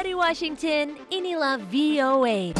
Dari Washington, inilah VOA.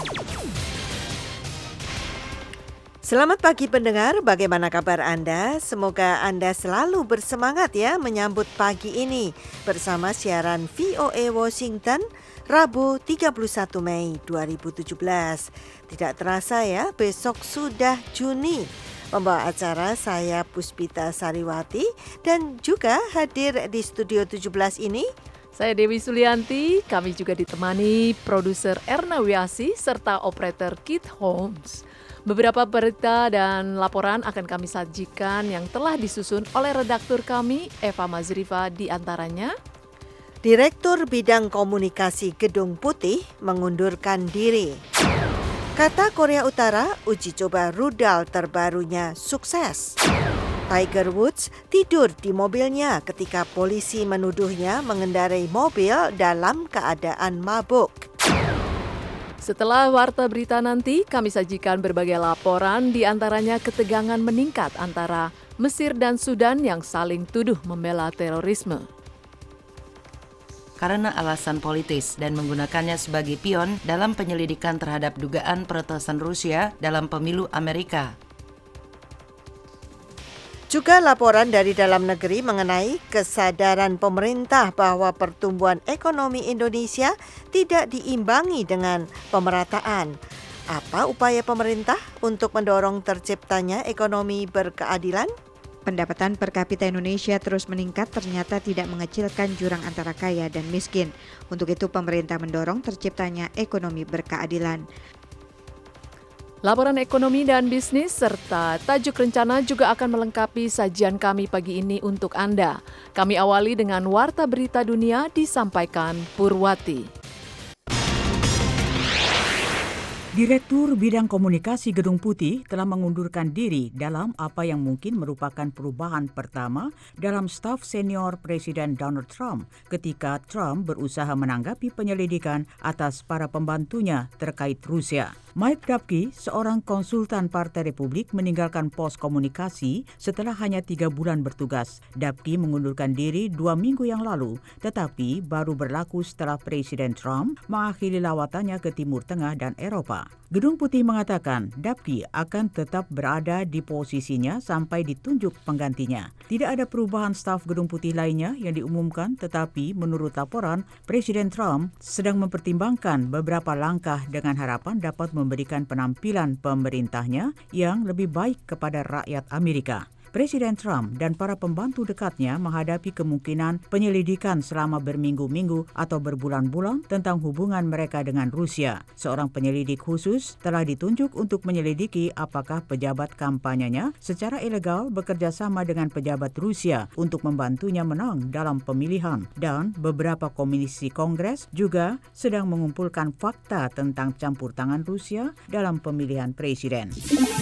Selamat pagi pendengar, bagaimana kabar Anda? Semoga Anda selalu bersemangat ya menyambut pagi ini bersama siaran VOA Washington Rabu 31 Mei 2017. Tidak terasa ya, besok sudah Juni. Pembawa acara saya Puspita Sariwati dan juga hadir di Studio 17 ini saya Dewi Sulianti, kami juga ditemani produser Erna Wiasi serta operator Kit Holmes. Beberapa berita dan laporan akan kami sajikan yang telah disusun oleh redaktur kami, Eva Mazrifa di antaranya. Direktur Bidang Komunikasi Gedung Putih mengundurkan diri. Kata Korea Utara, uji coba rudal terbarunya sukses. Tiger Woods tidur di mobilnya ketika polisi menuduhnya mengendarai mobil dalam keadaan mabuk. Setelah warta berita nanti, kami sajikan berbagai laporan, di antaranya ketegangan meningkat antara Mesir dan Sudan yang saling tuduh membela terorisme. Karena alasan politis dan menggunakannya sebagai pion dalam penyelidikan terhadap dugaan peretasan Rusia dalam pemilu Amerika. Juga laporan dari dalam negeri mengenai kesadaran pemerintah bahwa pertumbuhan ekonomi Indonesia tidak diimbangi dengan pemerataan. Apa upaya pemerintah untuk mendorong terciptanya ekonomi berkeadilan? Pendapatan per kapita Indonesia terus meningkat ternyata tidak mengecilkan jurang antara kaya dan miskin. Untuk itu pemerintah mendorong terciptanya ekonomi berkeadilan. Laporan ekonomi dan bisnis serta tajuk rencana juga akan melengkapi sajian kami pagi ini untuk Anda. Kami awali dengan warta berita dunia disampaikan Purwati. Direktur Bidang Komunikasi Gedung Putih telah mengundurkan diri dalam apa yang mungkin merupakan perubahan pertama dalam staf senior Presiden Donald Trump ketika Trump berusaha menanggapi penyelidikan atas para pembantunya terkait Rusia. Mike Dubke, seorang konsultan Partai Republik, meninggalkan pos komunikasi setelah hanya 3 bulan bertugas. Dubke mengundurkan diri 2 minggu yang lalu, tetapi baru berlaku setelah Presiden Trump mengakhiri lawatannya ke Timur Tengah dan Eropa. Gedung Putih mengatakan Dubke akan tetap berada di posisinya sampai ditunjuk penggantinya. Tidak ada perubahan staf Gedung Putih lainnya yang diumumkan, tetapi menurut laporan, Presiden Trump sedang mempertimbangkan beberapa langkah dengan harapan dapat memberikan penampilan pemerintahnya yang lebih baik kepada rakyat Amerika. Presiden Trump dan para pembantu dekatnya menghadapi kemungkinan penyelidikan selama berminggu-minggu atau berbulan-bulan tentang hubungan mereka dengan Rusia. Seorang penyelidik khusus telah ditunjuk untuk menyelidiki apakah pejabat kampanyenya secara ilegal bekerja sama dengan pejabat Rusia untuk membantunya menang dalam pemilihan. Dan beberapa komisi Kongres juga sedang mengumpulkan fakta tentang campur tangan Rusia dalam pemilihan presiden.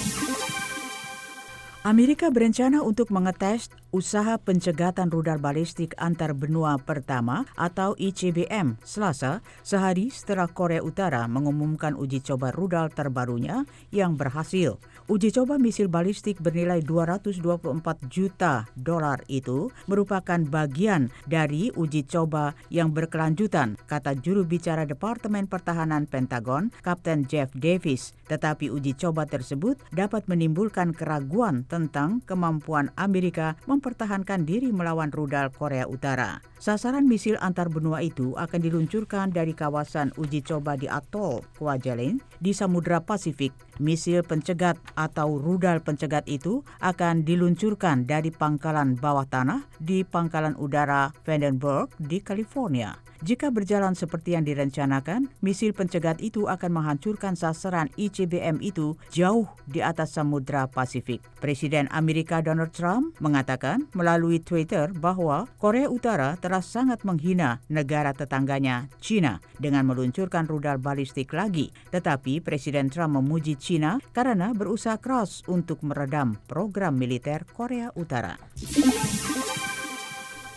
Amerika berencana untuk mengetes usaha pencegatan rudal balistik antar benua pertama atau ICBM Selasa, sehari setelah Korea Utara mengumumkan uji coba rudal terbarunya yang berhasil. Uji coba misil balistik bernilai $224 juta itu merupakan bagian dari uji coba yang berkelanjutan, kata juru bicara Departemen Pertahanan Pentagon, Kapten Jeff Davis. Tetapi uji coba tersebut dapat menimbulkan keraguan tentang kemampuan Amerika mempertahankan diri melawan rudal Korea Utara. Sasaran misil antar benua itu akan diluncurkan dari kawasan uji coba di atol Kwajalein di Samudra Pasifik. Misil pencegat atau rudal pencegat itu akan diluncurkan dari pangkalan bawah tanah di Pangkalan Udara Vandenberg di California. Jika berjalan seperti yang direncanakan, misil pencegat itu akan menghancurkan sasaran ICBM itu jauh di atas Samudra Pasifik. Presiden Amerika Donald Trump mengatakan melalui Twitter bahwa Korea Utara telah sangat menghina negara tetangganya, China, dengan meluncurkan rudal balistik lagi. Tetapi Presiden Trump memuji China karena berusaha keras untuk meredam program militer Korea Utara.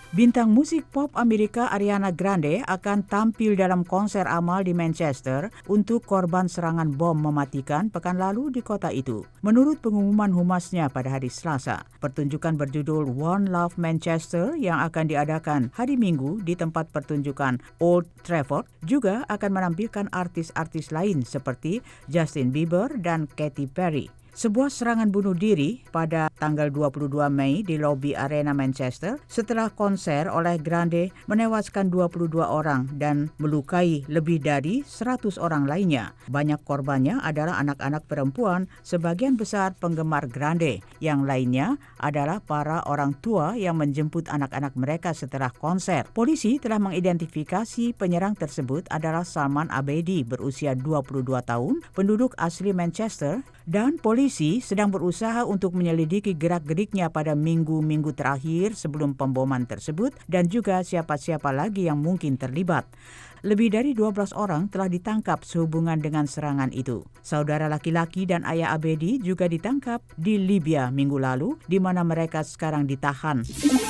Bintang musik pop Amerika Ariana Grande akan tampil dalam konser amal di Manchester untuk korban serangan bom mematikan pekan lalu di kota itu. Menurut pengumuman humasnya pada hari Selasa, pertunjukan berjudul One Love Manchester yang akan diadakan hari Minggu di tempat pertunjukan Old Trafford juga akan menampilkan artis-artis lain seperti Justin Bieber dan Katy Perry. Sebuah serangan bunuh diri pada tanggal 22 Mei di lobi Arena Manchester setelah konser oleh Grande menewaskan 22 orang dan melukai lebih dari 100 orang lainnya. Banyak korbannya adalah anak-anak perempuan, sebagian besar penggemar Grande. Yang lainnya adalah para orang tua yang menjemput anak-anak mereka setelah konser. Polisi telah mengidentifikasi penyerang tersebut adalah Salman Abedi berusia 22 tahun, penduduk asli Manchester, dan polisi sedang berusaha untuk menyelidiki gerak-geriknya pada minggu-minggu terakhir sebelum pemboman tersebut dan juga siapa-siapa lagi yang mungkin terlibat. Lebih dari 12 orang telah ditangkap sehubungan dengan serangan itu. Saudara laki-laki dan ayah Abedi juga ditangkap di Libya minggu lalu, di mana mereka sekarang ditahan.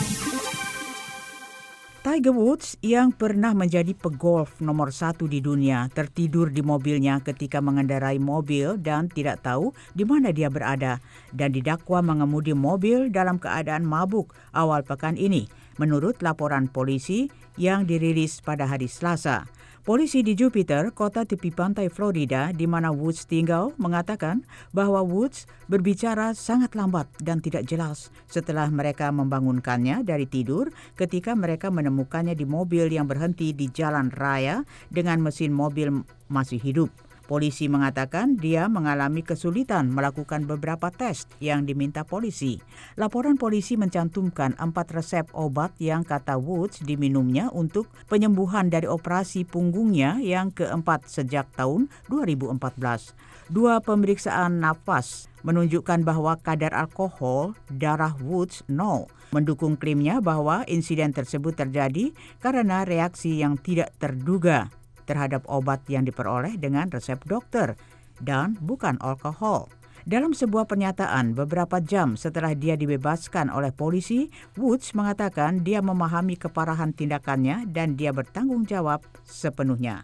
Tiger Woods yang pernah menjadi pegolf nomor 1 di dunia tertidur di mobilnya ketika mengendarai mobil dan tidak tahu di mana dia berada dan didakwa mengemudi mobil dalam keadaan mabuk awal pekan ini, menurut laporan polisi yang dirilis pada hari Selasa. Polisi di Jupiter, kota tepi pantai Florida di mana Woods tinggal, mengatakan bahwa Woods berbicara sangat lambat dan tidak jelas setelah mereka membangunkannya dari tidur ketika mereka menemukannya di mobil yang berhenti di jalan raya dengan mesin mobil masih hidup. Polisi mengatakan dia mengalami kesulitan melakukan beberapa tes yang diminta polisi. Laporan polisi mencantumkan 4 resep obat yang kata Woods diminumnya untuk penyembuhan dari operasi punggungnya yang keempat sejak tahun 2014. 2 pemeriksaan nafas menunjukkan bahwa kadar alkohol darah Woods 0, mendukung klaimnya bahwa insiden tersebut terjadi karena reaksi yang tidak terduga terhadap obat yang diperoleh dengan resep dokter dan bukan alkohol. Dalam sebuah pernyataan beberapa jam setelah dia dibebaskan oleh polisi, Woods mengatakan dia memahami keparahan tindakannya dan dia bertanggung jawab sepenuhnya.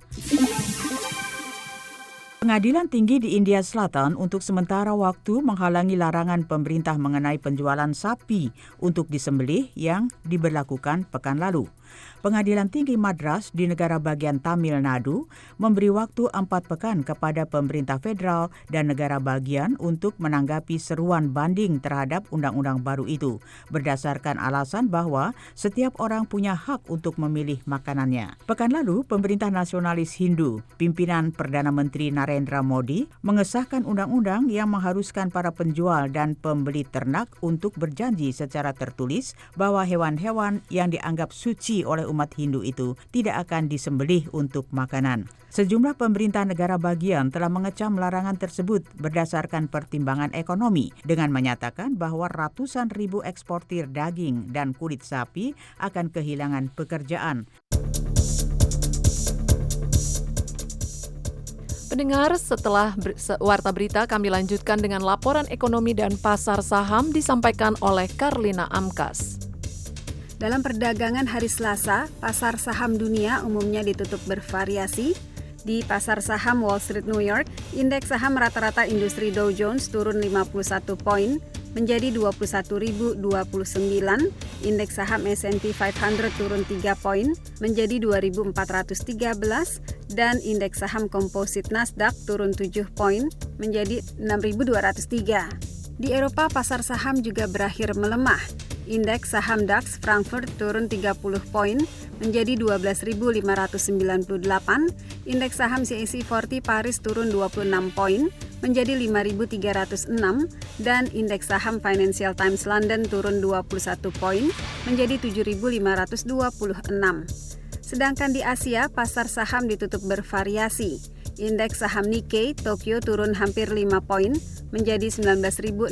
Pengadilan Tinggi di India Selatan untuk sementara waktu menghalangi larangan pemerintah mengenai penjualan sapi untuk disembelih yang diberlakukan pekan lalu. Pengadilan Tinggi Madras di negara bagian Tamil Nadu memberi waktu 4 pekan kepada pemerintah federal dan negara bagian untuk menanggapi seruan banding terhadap undang-undang baru itu, berdasarkan alasan bahwa setiap orang punya hak untuk memilih makanannya. Pekan lalu, pemerintah nasionalis Hindu, pimpinan Perdana Menteri Narendra Modi, mengesahkan undang-undang yang mengharuskan para penjual dan pembeli ternak untuk berjanji secara tertulis bahwa hewan-hewan yang dianggap suci oleh umat Hindu itu tidak akan disembelih untuk makanan. Sejumlah pemerintah negara bagian telah mengecam larangan tersebut berdasarkan pertimbangan ekonomi dengan menyatakan bahwa ratusan ribu eksportir daging dan kulit sapi akan kehilangan pekerjaan. Pendengar, setelah warta berita kami lanjutkan dengan laporan ekonomi dan pasar saham disampaikan oleh Karlina Amkas. Dalam perdagangan hari Selasa, pasar saham dunia umumnya ditutup bervariasi. Di pasar saham Wall Street New York, indeks saham rata-rata industri Dow Jones turun 51 poin menjadi 21.029, indeks saham S&P 500 turun 3 poin menjadi 2.413, dan indeks saham komposit Nasdaq turun 7 poin menjadi 6.203. Di Eropa, pasar saham juga berakhir melemah. Indeks saham DAX Frankfurt turun 30 poin menjadi 12.598, indeks saham CAC 40 Paris turun 26 poin menjadi 5.306, dan indeks saham Financial Times London turun 21 poin menjadi 7.526. Sedangkan di Asia, pasar saham ditutup bervariasi. Indeks saham Nikkei Tokyo turun hampir 5 poin menjadi 19.678,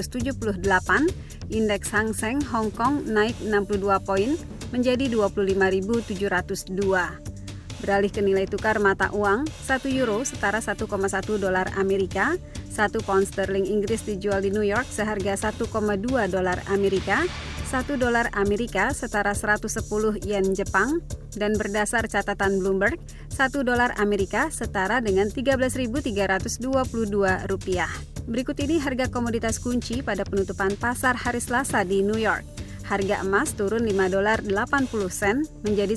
indeks Hang Seng Hong Kong naik 62 poin menjadi 25.702. Beralih ke nilai tukar mata uang, 1 euro setara 1,1 dolar Amerika, 1 pound sterling Inggris dijual di New York seharga 1,2 dolar Amerika, $1 Amerika setara 110 yen Jepang, dan berdasar catatan Bloomberg, $1 Amerika setara dengan Rp13.322. Berikut ini harga komoditas kunci pada penutupan pasar hari Selasa di New York. Harga emas turun $5.80 menjadi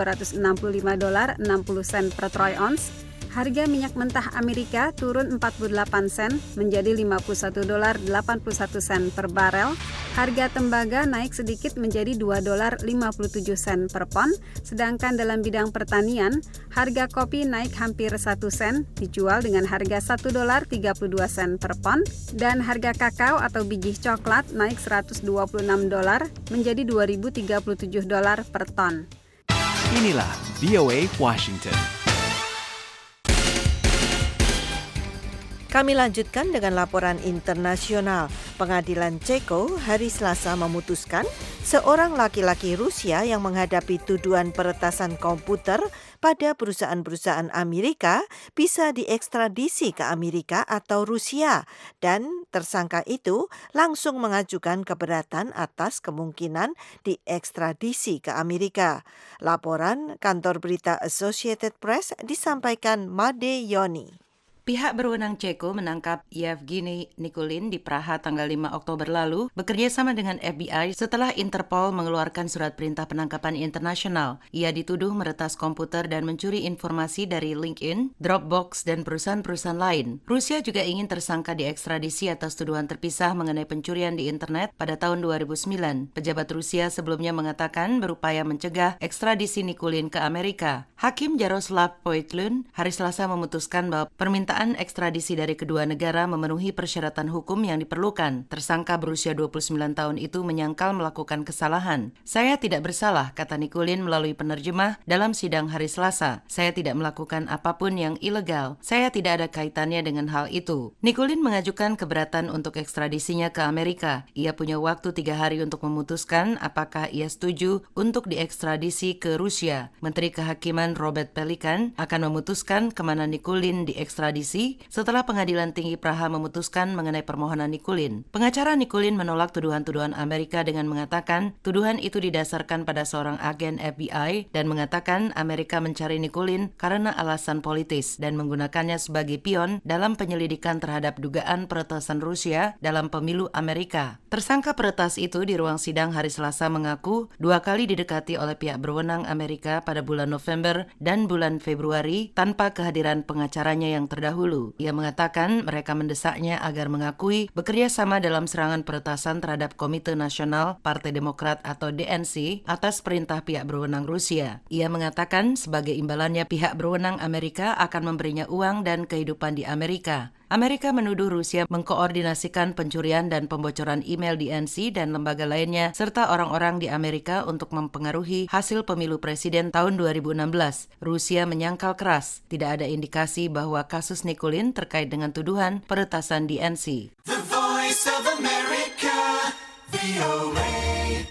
$1.265.60 per troy ounce. Harga minyak mentah Amerika turun 48 sen menjadi $51.81 per barel. Harga tembaga naik sedikit menjadi $2.57 per pon. Sedangkan dalam bidang pertanian, harga kopi naik hampir 1 sen, dijual dengan harga $1.32 per pon. Dan harga kakao atau biji coklat naik $126 menjadi $2.037 per ton. Inilah VOA Washington. Kami lanjutkan dengan laporan internasional. Pengadilan Ceko hari Selasa memutuskan seorang laki-laki Rusia yang menghadapi tuduhan peretasan komputer pada perusahaan-perusahaan Amerika bisa diekstradisi ke Amerika atau Rusia, dan tersangka itu langsung mengajukan keberatan atas kemungkinan diekstradisi ke Amerika. Laporan kantor berita Associated Press disampaikan Made Yoni. Pihak berwenang Ceko menangkap Yevgeny Nikulin di Praha tanggal 5 Oktober lalu bekerja sama dengan FBI setelah Interpol mengeluarkan surat perintah penangkapan internasional. Ia dituduh meretas komputer dan mencuri informasi dari LinkedIn, Dropbox, dan perusahaan-perusahaan lain. Rusia juga ingin tersangka diekstradisi atas tuduhan terpisah mengenai pencurian di internet pada tahun 2009. Pejabat Rusia sebelumnya mengatakan berupaya mencegah ekstradisi Nikulin ke Amerika. Hakim Jaroslav Poitlun hari Selasa memutuskan bahwa permintaan ekstradisi dari kedua negara memenuhi persyaratan hukum yang diperlukan. Tersangka berusia 29 tahun itu menyangkal melakukan kesalahan. "Saya tidak bersalah," kata Nikulin melalui penerjemah dalam sidang hari Selasa. "Saya tidak melakukan apapun yang ilegal. Saya tidak ada kaitannya dengan hal itu." Nikulin mengajukan keberatan untuk ekstradisinya ke Amerika. Ia punya waktu 3 hari untuk memutuskan apakah ia setuju untuk diekstradisi ke Rusia. Menteri Kehakiman Robert Pelikan akan memutuskan kemana Nikulin diekstradisi setelah Pengadilan Tinggi Praha memutuskan mengenai permohonan Nikulin. Pengacara Nikulin menolak tuduhan-tuduhan Amerika dengan mengatakan tuduhan itu didasarkan pada seorang agen FBI dan mengatakan Amerika mencari Nikulin karena alasan politis dan menggunakannya sebagai pion dalam penyelidikan terhadap dugaan peretasan Rusia dalam pemilu Amerika. Tersangka peretas itu di ruang sidang hari Selasa mengaku 2 kali didekati oleh pihak berwenang Amerika pada bulan November dan bulan Februari tanpa kehadiran pengacaranya yang terdahulu. Ia mengatakan mereka mendesaknya agar mengakui bekerja sama dalam serangan peretasan terhadap Komite Nasional Partai Demokrat atau DNC atas perintah pihak berwenang Rusia. Ia mengatakan sebagai imbalannya pihak berwenang Amerika akan memberinya uang dan kehidupan di Amerika. Amerika menuduh Rusia mengkoordinasikan pencurian dan pembocoran email DNC dan lembaga lainnya serta orang-orang di Amerika untuk mempengaruhi hasil pemilu presiden tahun 2016. Rusia menyangkal keras. Tidak ada indikasi bahwa kasus Nikulin terkait dengan tuduhan peretasan DNC. The Voice of America, VOA.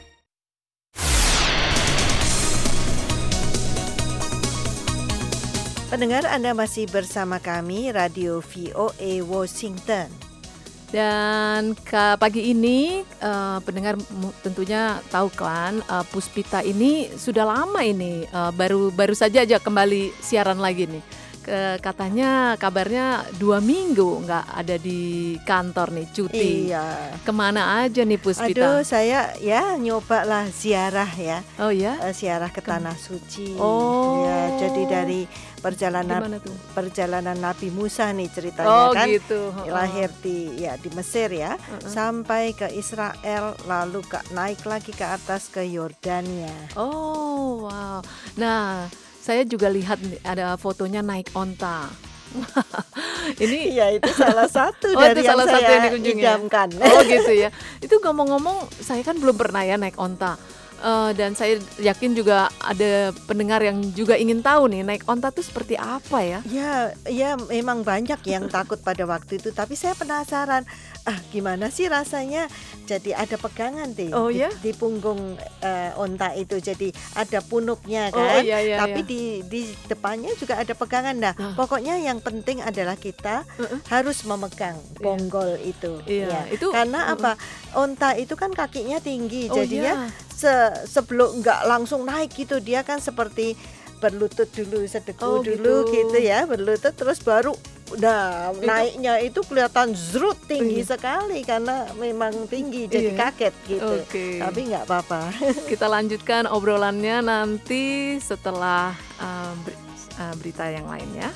Pendengar, Anda masih bersama kami, Radio VOA Washington. Dan pagi ini pendengar tentunya tahu kan, Puspita ini sudah lama ini, baru saja kembali siaran lagi nih. Katanya kabarnya 2 minggu nggak ada di kantor nih, cuti. Iya. Kemana aja nih Puspita? Aduh, saya ya nyoba lah ziarah ya. Oh ya? Ziarah ke Tanah Suci. Oh. Ya, jadi dari perjalanan Nabi Musa nih ceritanya kan. Gitu. Lahir di Mesir ya, sampai ke Israel, lalu naik lagi ke atas ke Yordania. Oh, wow. Nah, saya juga lihat ada fotonya naik onta. Ini ya itu salah satu dari yang saya idamkan. Oh gitu ya. Itu ngomong-ngomong, saya kan belum pernah ya naik onta. Dan saya yakin juga ada pendengar yang juga ingin tahu nih, naik onta itu seperti apa ya? Ya memang banyak yang takut pada waktu itu, tapi saya penasaran, gimana sih rasanya? Jadi ada pegangan Oh, ya? di punggung onta itu, jadi ada punuknya Oh, kan, iya, tapi iya. di depannya juga ada pegangan. Nah, pokoknya yang penting adalah kita harus memegang bonggol itu. Iya, Ya. itu Karena apa? Onta itu kan kakinya tinggi, Oh, jadinya iya. sebelum nggak langsung naik gitu, dia kan seperti berlutut dulu, Oh, sedeku dulu gitu ya, berlutut terus baru naiknya itu kelihatan zrut tinggi sekali karena memang tinggi, jadi Iya. kaget gitu. Oke. Tapi nggak apa-apa. Kita lanjutkan obrolannya nanti setelah berita yang lain ya.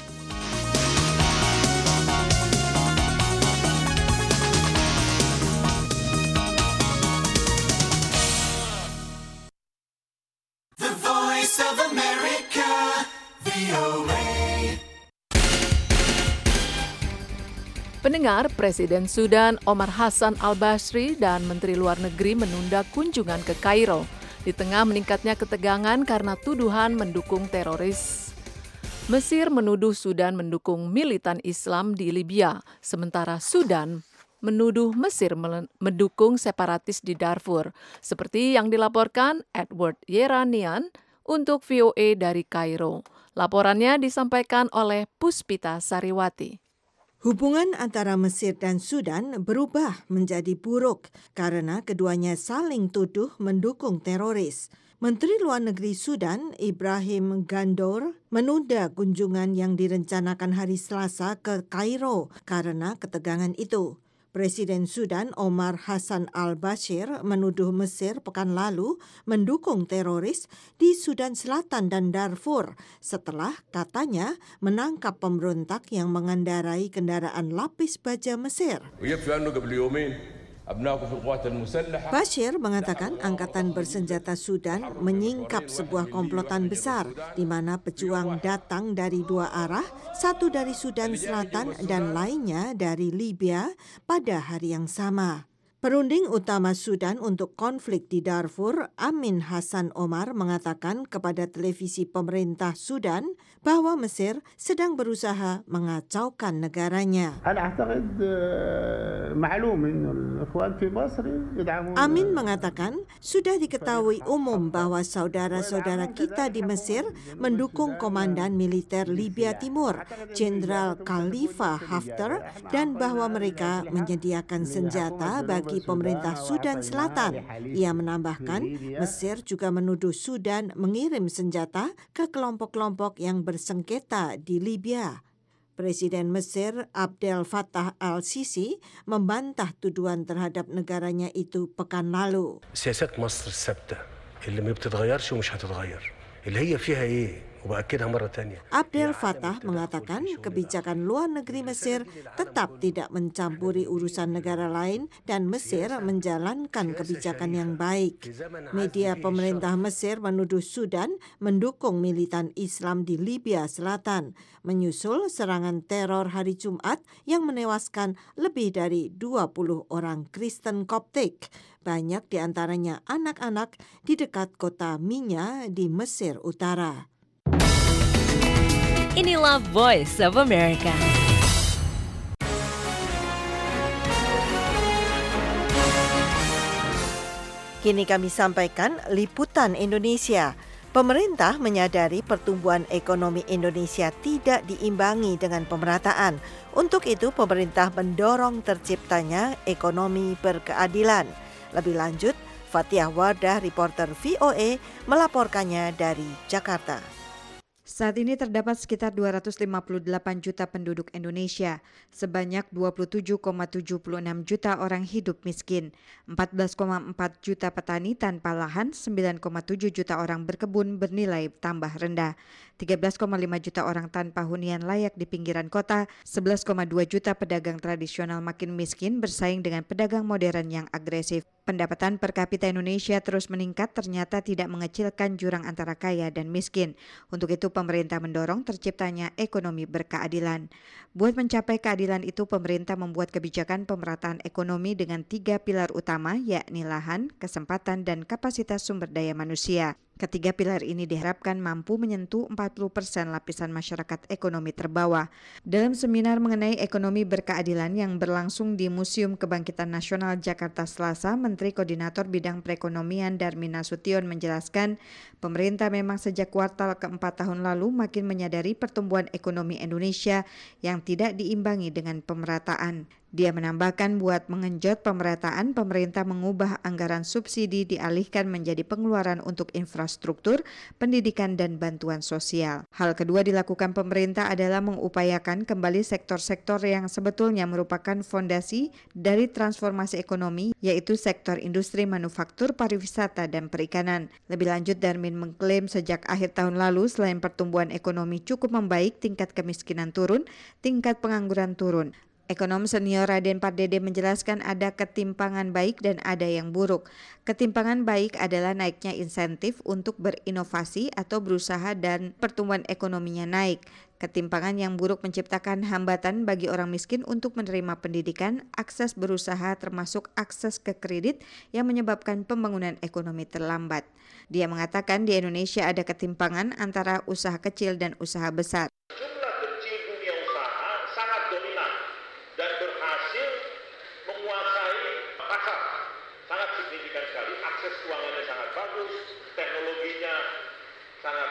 The Voice of America, VOA. Pendengar, Presiden Sudan Omar Hassan al-Bashir dan Menteri Luar Negeri menunda kunjungan ke Kairo di tengah meningkatnya ketegangan karena tuduhan mendukung teroris. Mesir menuduh Sudan mendukung militan Islam di Libya, sementara Sudan menuduh Mesir mendukung separatis di Darfur, seperti yang dilaporkan Edward Yeranian untuk VOA dari Kairo. Laporannya disampaikan oleh Puspita Sariwati. Hubungan antara Mesir dan Sudan berubah menjadi buruk karena keduanya saling tuduh mendukung teroris. Menteri Luar Negeri Sudan, Ibrahim Gandor, menunda kunjungan yang direncanakan hari Selasa ke Kairo karena ketegangan itu. Presiden Sudan Omar Hassan al-Bashir menuduh Mesir pekan lalu mendukung teroris di Sudan Selatan dan Darfur setelah katanya menangkap pemberontak yang mengendarai kendaraan lapis baja Mesir. Bashir mengatakan angkatan bersenjata Sudan menyingkap sebuah komplotan besar di mana pejuang datang dari dua arah, satu dari Sudan Selatan dan lainnya dari Libya pada hari yang sama. Perunding utama Sudan untuk konflik di Darfur, Amin Hassan Omar, mengatakan kepada televisi pemerintah Sudan bahwa Mesir sedang berusaha mengacaukan negaranya. Amin mengatakan sudah diketahui umum bahwa saudara-saudara kita di Mesir mendukung komandan militer Libya Timur, Jenderal Khalifa Haftar, dan bahwa mereka menyediakan senjata bagi pemerintah Sudan Selatan. Ia menambahkan, Mesir juga menuduh Sudan mengirim senjata ke kelompok-kelompok yang bersengketa di Libya. Presiden Mesir Abdel Fattah al-Sisi membantah tuduhan terhadap negaranya itu pekan lalu. سياسات مصر الثابتة اللي ما بتتغيرش ومش هتتغير اللي هي فيها ايه وبأكدها مرة تانية. Abdel Fattah mengatakan kebijakan luar negeri Mesir tetap tidak mencampuri urusan negara lain dan Mesir menjalankan kebijakan yang baik. Media pemerintah Mesir menuduh Sudan mendukung militan Islam di Libya Selatan, menyusul serangan teror hari Jumat yang menewaskan lebih dari 20 orang Kristen Koptik. Banyak di antaranya anak-anak di dekat kota Minya di Mesir Utara. Inilah Voice of America. Kini kami sampaikan liputan Indonesia. Pemerintah menyadari pertumbuhan ekonomi Indonesia tidak diimbangi dengan pemerataan. Untuk itu, pemerintah mendorong terciptanya ekonomi berkeadilan. Lebih lanjut, Fathia Wardah, reporter VOA, melaporkannya dari Jakarta. Saat ini terdapat sekitar 258 juta penduduk Indonesia, sebanyak 27,76 juta orang hidup miskin, 14,4 juta petani tanpa lahan, 9,7 juta orang berkebun bernilai tambah rendah, 13,5 juta orang tanpa hunian layak di pinggiran kota, 11,2 juta pedagang tradisional makin miskin bersaing dengan pedagang modern yang agresif. Pendapatan per kapita Indonesia terus meningkat ternyata tidak mengecilkan jurang antara kaya dan miskin. Untuk itu pemerintah mendorong terciptanya ekonomi berkeadilan. Buat mencapai keadilan itu, pemerintah membuat kebijakan pemerataan ekonomi dengan 3 pilar utama, yakni lahan, kesempatan, dan kapasitas sumber daya manusia. Ketiga pilar ini diharapkan mampu menyentuh 40% lapisan masyarakat ekonomi terbawah. Dalam seminar mengenai ekonomi berkeadilan yang berlangsung di Museum Kebangkitan Nasional Jakarta Selasa, Menteri Koordinator Bidang Perekonomian Darmin Nasution menjelaskan, pemerintah memang sejak kuartal keempat tahun lalu makin menyadari pertumbuhan ekonomi Indonesia yang tidak diimbangi dengan pemerataan. Dia menambahkan buat mengenjot pemerataan, pemerintah mengubah anggaran subsidi dialihkan menjadi pengeluaran untuk infrastruktur, pendidikan, dan bantuan sosial. Hal kedua dilakukan pemerintah adalah mengupayakan kembali sektor-sektor yang sebetulnya merupakan fondasi dari transformasi ekonomi, yaitu sektor industri, manufaktur, pariwisata, dan perikanan. Lebih lanjut, Darmin mengklaim sejak akhir tahun lalu selain pertumbuhan ekonomi cukup membaik, tingkat kemiskinan turun, tingkat pengangguran turun. Ekonom senior Raden Pardede menjelaskan ada ketimpangan baik dan ada yang buruk. Ketimpangan baik adalah naiknya insentif untuk berinovasi atau berusaha dan pertumbuhan ekonominya naik. Ketimpangan yang buruk menciptakan hambatan bagi orang miskin untuk menerima pendidikan, akses berusaha termasuk akses ke kredit yang menyebabkan pembangunan ekonomi terlambat. Dia mengatakan di Indonesia ada ketimpangan antara usaha kecil dan usaha besar. Jumlah kecil dunia usaha sangat dominan dan berhasil menguasai pasar. Sangat signifikan sekali, akses keuangannya sangat bagus, teknologinya sangat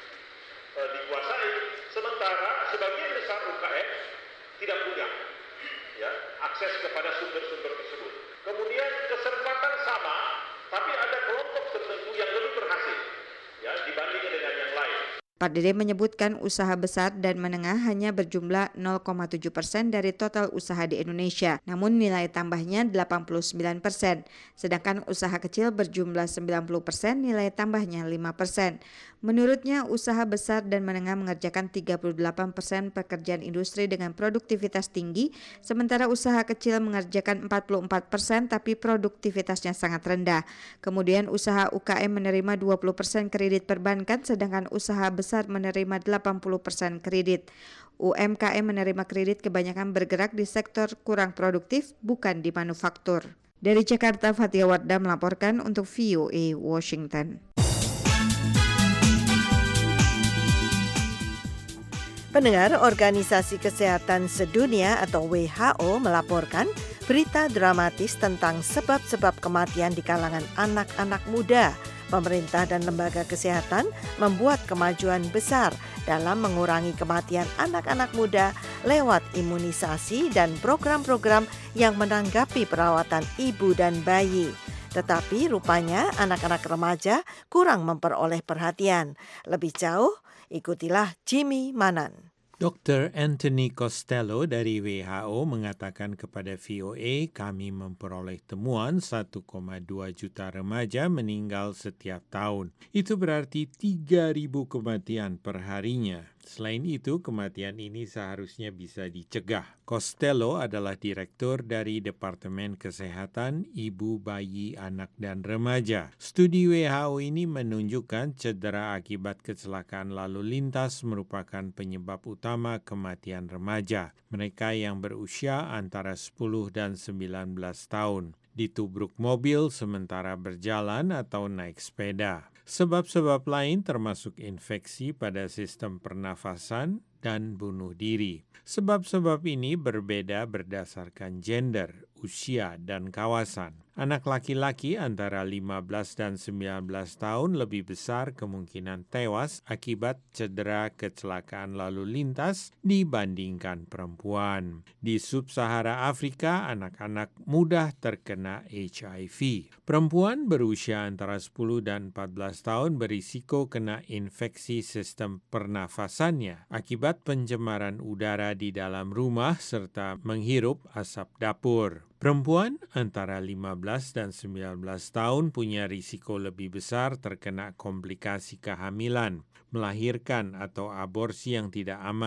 dikuasai, sementara sebagian besar UKM tidak punya akses kepada sumber-sumber tersebut. Kemudian kesempatan sama, tapi ada kelompok tertentu yang lebih berhasil dibandingkan dengan yang lain. Pardede menyebutkan usaha besar dan menengah hanya berjumlah 0,7% dari total usaha di Indonesia, namun nilai tambahnya 89%. Sedangkan usaha kecil berjumlah 90%, nilai tambahnya 5%. Menurutnya, usaha besar dan menengah mengerjakan 38% pekerjaan industri dengan produktivitas tinggi, sementara usaha kecil mengerjakan 44% tapi produktivitasnya sangat rendah. Kemudian usaha UKM menerima 20% kredit perbankan, sedangkan usaha besar menerima 80% kredit. UMKM menerima kredit kebanyakan bergerak di sektor kurang produktif, bukan di manufaktur. Dari Jakarta, Fatia Wardah melaporkan untuk VOA Washington. Pendengar, Organisasi Kesehatan Sedunia atau WHO melaporkan berita dramatis tentang sebab-sebab kematian di kalangan anak-anak muda. Pemerintah dan lembaga kesehatan membuat kemajuan besar dalam mengurangi kematian anak-anak muda lewat imunisasi dan program-program yang menanggapi perawatan ibu dan bayi. Tetapi rupanya anak-anak remaja kurang memperoleh perhatian. Lebih jauh, ikutilah Jimmy Manan. Dr. Anthony Costello dari WHO mengatakan kepada VOA, kami memperoleh temuan 1,2 juta remaja meninggal setiap tahun. Itu berarti 3.000 kematian per harinya. Selain itu, kematian ini seharusnya bisa dicegah. Costello adalah direktur dari Departemen Kesehatan Ibu, Bayi, Anak, dan Remaja. Studi WHO ini menunjukkan cedera akibat kecelakaan lalu lintas merupakan penyebab utama kematian remaja. Mereka yang berusia antara 10 dan 19 tahun. Ditubruk mobil sementara berjalan atau naik sepeda. Sebab-sebab lain termasuk infeksi pada sistem pernafasan dan bunuh diri. Sebab-sebab ini berbeda berdasarkan gender, usia, dan kawasan. Anak laki-laki antara 15 dan 19 tahun lebih besar kemungkinan tewas akibat cedera kecelakaan lalu lintas dibandingkan perempuan. Di Sub-Sahara Afrika, anak-anak mudah terkena HIV. Perempuan berusia antara 10 dan 14 tahun berisiko kena infeksi sistem pernafasannya akibat pencemaran udara di dalam rumah serta menghirup asap dapur. Perempuan antara 15 dan 19 tahun punya risiko lebih besar terkena komplikasi kehamilan, melahirkan atau aborsi yang tidak aman.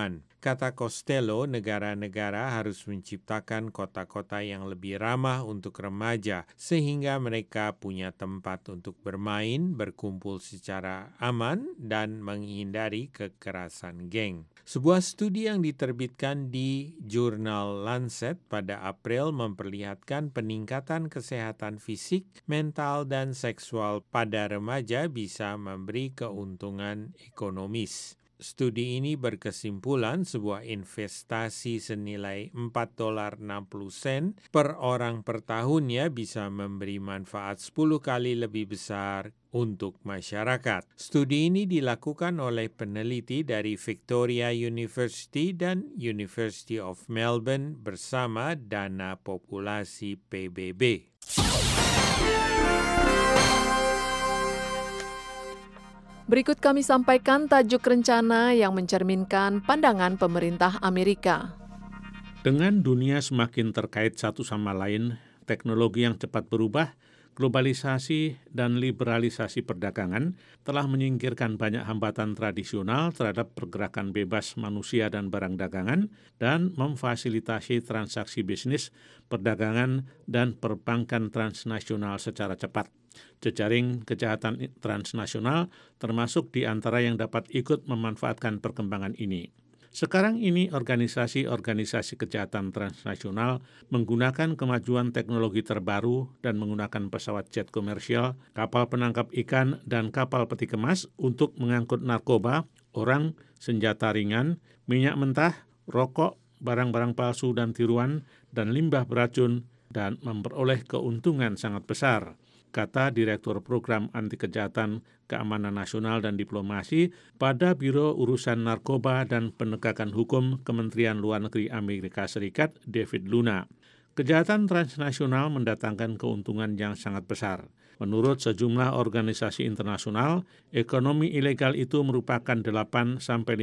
Kata Costello, negara-negara harus menciptakan kota-kota yang lebih ramah untuk remaja sehingga mereka punya tempat untuk bermain, berkumpul secara aman, dan menghindari kekerasan geng. Sebuah studi yang diterbitkan di jurnal Lancet pada April memperlihatkan peningkatan kesehatan fisik, mental, dan seksual pada remaja bisa memberi keuntungan ekonomis. Studi ini berkesimpulan sebuah investasi senilai $4.60 per orang per tahunnya bisa memberi manfaat 10 kali lebih besar untuk masyarakat. Studi ini dilakukan oleh peneliti dari Victoria University dan University of Melbourne bersama dana populasi PBB. Berikut kami sampaikan tajuk rencana yang mencerminkan pandangan pemerintah Amerika. Dengan dunia semakin terkait satu sama lain, teknologi yang cepat berubah, globalisasi dan liberalisasi perdagangan telah menyingkirkan banyak hambatan tradisional terhadap pergerakan bebas manusia dan barang dagangan dan memfasilitasi transaksi bisnis, perdagangan, dan perbankan transnasional secara cepat. Jejaring kejahatan transnasional termasuk di antara yang dapat ikut memanfaatkan perkembangan ini. Sekarang ini organisasi-organisasi kejahatan transnasional menggunakan kemajuan teknologi terbaru dan menggunakan pesawat jet komersial, kapal penangkap ikan, dan kapal peti kemas untuk mengangkut narkoba, orang, senjata ringan, minyak mentah, rokok, barang-barang palsu dan tiruan, dan limbah beracun, dan memperoleh keuntungan sangat besar, kata Direktur Program Anti Kejahatan, Keamanan Nasional dan Diplomasi pada Biro Urusan Narkoba dan Penegakan Hukum Kementerian Luar Negeri Amerika Serikat, David Luna. Kejahatan transnasional mendatangkan keuntungan yang sangat besar. Menurut sejumlah organisasi internasional, ekonomi ilegal itu merupakan 8-15%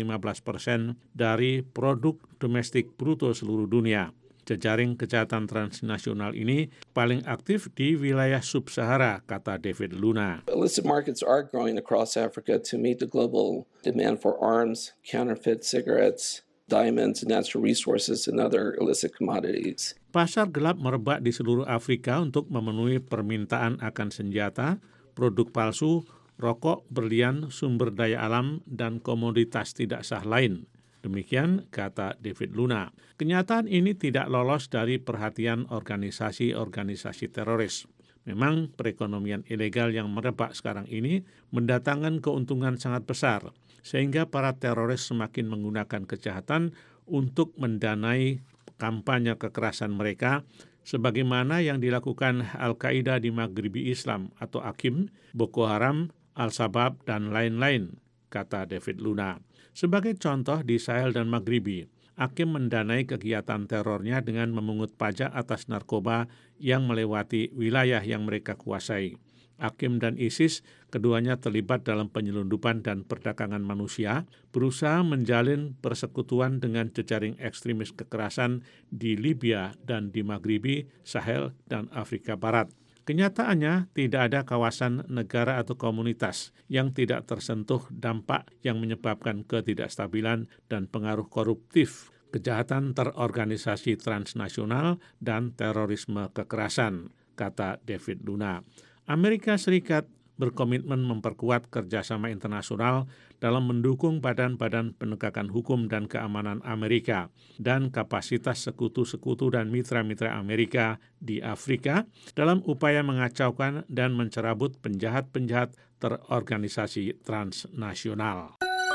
dari produk domestik bruto seluruh dunia. Jejaring kejahatan transnasional ini paling aktif di wilayah sub-Sahara, kata David Luna. Illicit markets are growing across Africa to meet the global demand for arms, counterfeit cigarettes, diamonds, natural resources, and other illicit commodities. Pasar gelap merebak di seluruh Afrika untuk memenuhi permintaan akan senjata, produk palsu, rokok, berlian, sumber daya alam, dan komoditas tidak sah lain. Demikian kata David Luna. Kenyataan ini tidak lolos dari perhatian organisasi-organisasi teroris. Memang perekonomian ilegal yang merebak sekarang ini mendatangkan keuntungan sangat besar, sehingga para teroris semakin menggunakan kejahatan untuk mendanai kampanye kekerasan mereka, sebagaimana yang dilakukan Al-Qaeda di Maghribi Islam atau AQIM, Boko Haram, Al-Shabaab, dan lain-lain, kata David Luna. Sebagai contoh di Sahel dan Maghribi, AQIM mendanai kegiatan terornya dengan memungut pajak atas narkoba yang melewati wilayah yang mereka kuasai. AQIM dan ISIS keduanya terlibat dalam penyelundupan dan perdagangan manusia, berusaha menjalin persekutuan dengan jejaring ekstremis kekerasan di Libya dan di Maghribi, Sahel, dan Afrika Barat. Kenyataannya, tidak ada kawasan, negara, atau komunitas yang tidak tersentuh dampak yang menyebabkan ketidakstabilan dan pengaruh koruptif, kejahatan terorganisasi transnasional, dan terorisme kekerasan, kata David Luna. Amerika Serikat berkomitmen memperkuat kerjasama internasional dalam mendukung badan-badan penegakan hukum dan keamanan Amerika dan kapasitas sekutu-sekutu dan mitra-mitra Amerika di Afrika dalam upaya mengacaukan dan mencerabut penjahat-penjahat terorganisasi transnasional.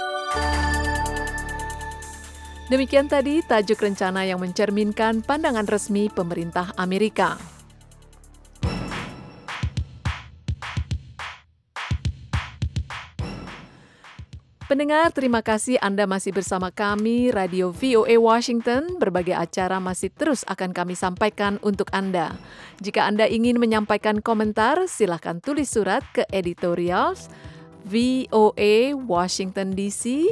Demikian tadi tajuk rencana yang mencerminkan pandangan resmi pemerintah Amerika. Pendengar, terima kasih Anda masih bersama kami, Radio VOA Washington. Berbagai acara masih terus akan kami sampaikan untuk Anda. Jika Anda ingin menyampaikan komentar, silakan tulis surat ke editorials VOA Washington DC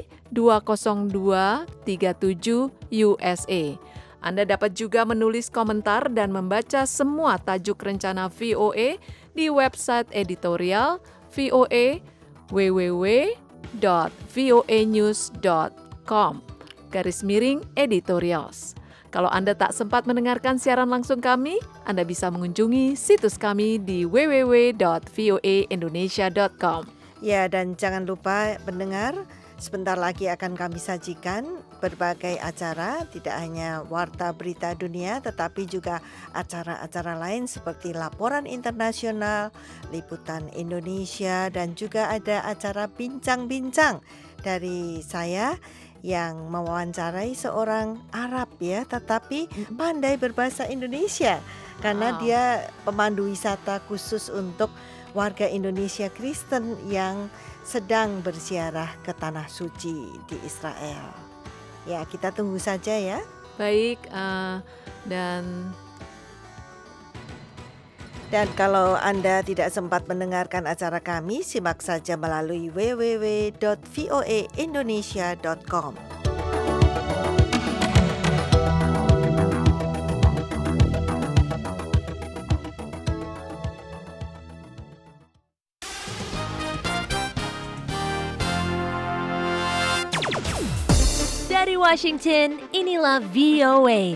20237 USA. Anda dapat juga menulis komentar dan membaca semua tajuk rencana VOA di website editorial VOA www.voanews.com. _editorials. Kalau Anda tak sempat mendengarkan siaran langsung kami, Anda bisa mengunjungi situs kami di www.voaindonesia.com. Ya, dan jangan lupa pendengar, sebentar lagi akan kami sajikan berbagai acara, tidak hanya Warta Berita Dunia, tetapi juga acara-acara lain seperti Laporan Internasional, Liputan Indonesia, dan juga ada acara bincang-bincang dari saya yang mewawancarai seorang Arab ya, tetapi pandai berbahasa Indonesia karena dia pemandu wisata khusus untuk warga Indonesia Kristen yang sedang berziarah ke Tanah Suci di Israel. Ya, kita tunggu saja ya. Baik, Dan kalau Anda tidak sempat mendengarkan acara kami, simak saja melalui www.voaindonesia.com. Dari Washington, inilah VOA.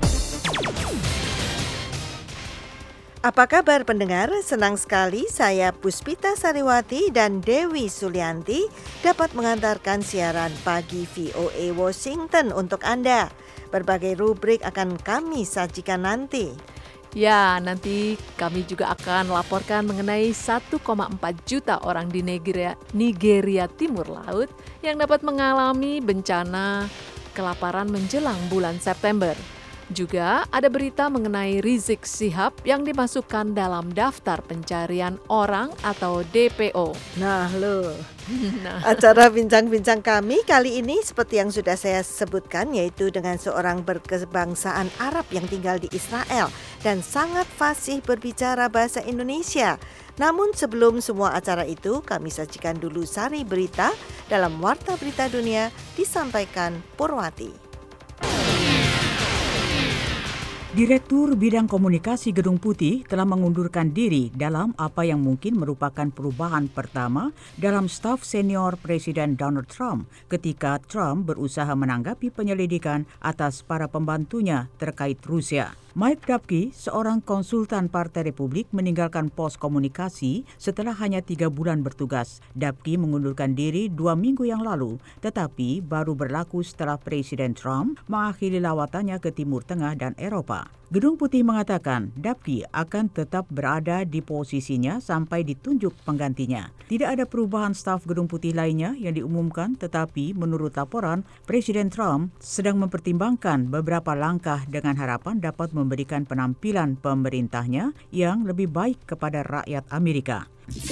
Apa kabar pendengar? Senang sekali saya Puspita Sariwati dan Dewi Sulianti dapat mengantarkan siaran pagi VOA Washington untuk Anda. Berbagai rubrik akan kami sajikan nanti. Ya, nanti kami juga akan laporkan mengenai 1,4 juta orang di Nigeria Timur Laut yang dapat mengalami bencana kelaparan menjelang bulan September. Juga ada berita mengenai Rizik Syihab yang dimasukkan dalam daftar pencarian orang atau DPO. Nah loh, acara bincang-bincang kami kali ini seperti yang sudah saya sebutkan, yaitu dengan seorang berkebangsaan Arab yang tinggal di Israel dan sangat fasih berbicara bahasa Indonesia. Namun sebelum semua acara itu, kami sajikan dulu sari berita dalam Warta Berita Dunia disampaikan Purwati. Direktur Bidang Komunikasi Gedung Putih telah mengundurkan diri dalam apa yang mungkin merupakan perubahan pertama dalam staf senior Presiden Donald Trump ketika Trump berusaha menanggapi penyelidikan atas para pembantunya terkait Rusia. Mike Dubke, seorang konsultan Partai Republik, meninggalkan pos komunikasi setelah hanya 3 bulan bertugas. Dubke mengundurkan diri 2 minggu yang lalu, tetapi baru berlaku setelah Presiden Trump mengakhiri lawatannya ke Timur Tengah dan Eropa. Gedung Putih mengatakan Dubke akan tetap berada di posisinya sampai ditunjuk penggantinya. Tidak ada perubahan staf Gedung Putih lainnya yang diumumkan, tetapi menurut laporan, Presiden Trump sedang mempertimbangkan beberapa langkah dengan harapan dapat memberikan penampilan pemerintahnya yang lebih baik kepada rakyat Amerika.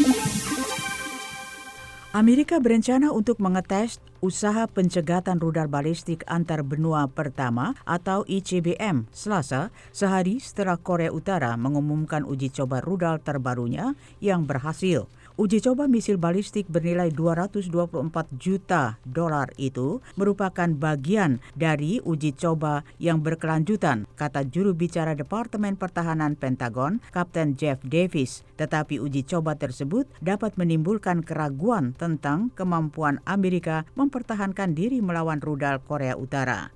Amerika berencana untuk mengetes usaha pencegatan rudal balistik antar benua pertama atau ICBM Selasa, sehari setelah Korea Utara mengumumkan uji coba rudal terbarunya yang berhasil. Uji coba misil balistik bernilai $224 juta itu merupakan bagian dari uji coba yang berkelanjutan, kata juru bicara Departemen Pertahanan Pentagon, Kapten Jeff Davis. Tetapi uji coba tersebut dapat menimbulkan keraguan tentang kemampuan Amerika mempertahankan diri melawan rudal Korea Utara.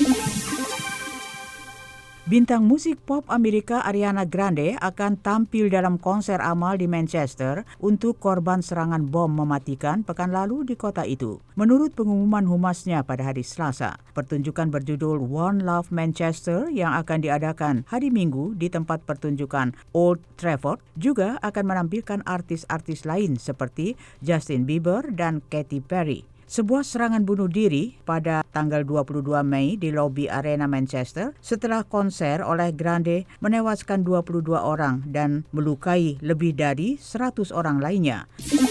Bintang musik pop Amerika Ariana Grande akan tampil dalam konser amal di Manchester untuk korban serangan bom mematikan pekan lalu di kota itu. Menurut pengumuman humasnya pada hari Selasa, pertunjukan berjudul One Love Manchester yang akan diadakan hari Minggu di tempat pertunjukan Old Trafford juga akan menampilkan artis-artis lain seperti Justin Bieber dan Katy Perry. Sebuah serangan bunuh diri pada tanggal 22 Mei di lobi Arena Manchester setelah konser oleh Grande menewaskan 22 orang dan melukai lebih dari 100 orang lainnya.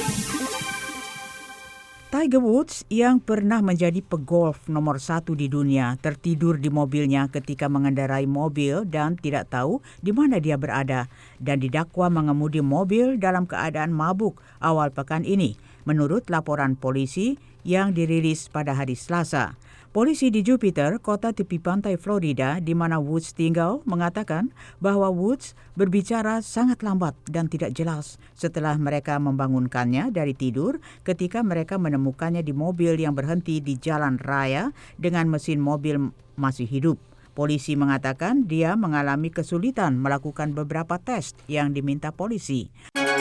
Tiger Woods yang pernah menjadi pegolf nomor 1 di dunia tertidur di mobilnya ketika mengendarai mobil dan tidak tahu di mana dia berada dan didakwa mengemudi mobil dalam keadaan mabuk awal pekan ini, menurut laporan polisi yang dirilis pada hari Selasa. Polisi di Jupiter, kota tepi pantai Florida di mana Woods tinggal, mengatakan bahwa Woods berbicara sangat lambat dan tidak jelas setelah mereka membangunkannya dari tidur ketika mereka menemukannya di mobil yang berhenti di jalan raya dengan mesin mobil masih hidup. Polisi mengatakan dia mengalami kesulitan melakukan beberapa tes yang diminta polisi.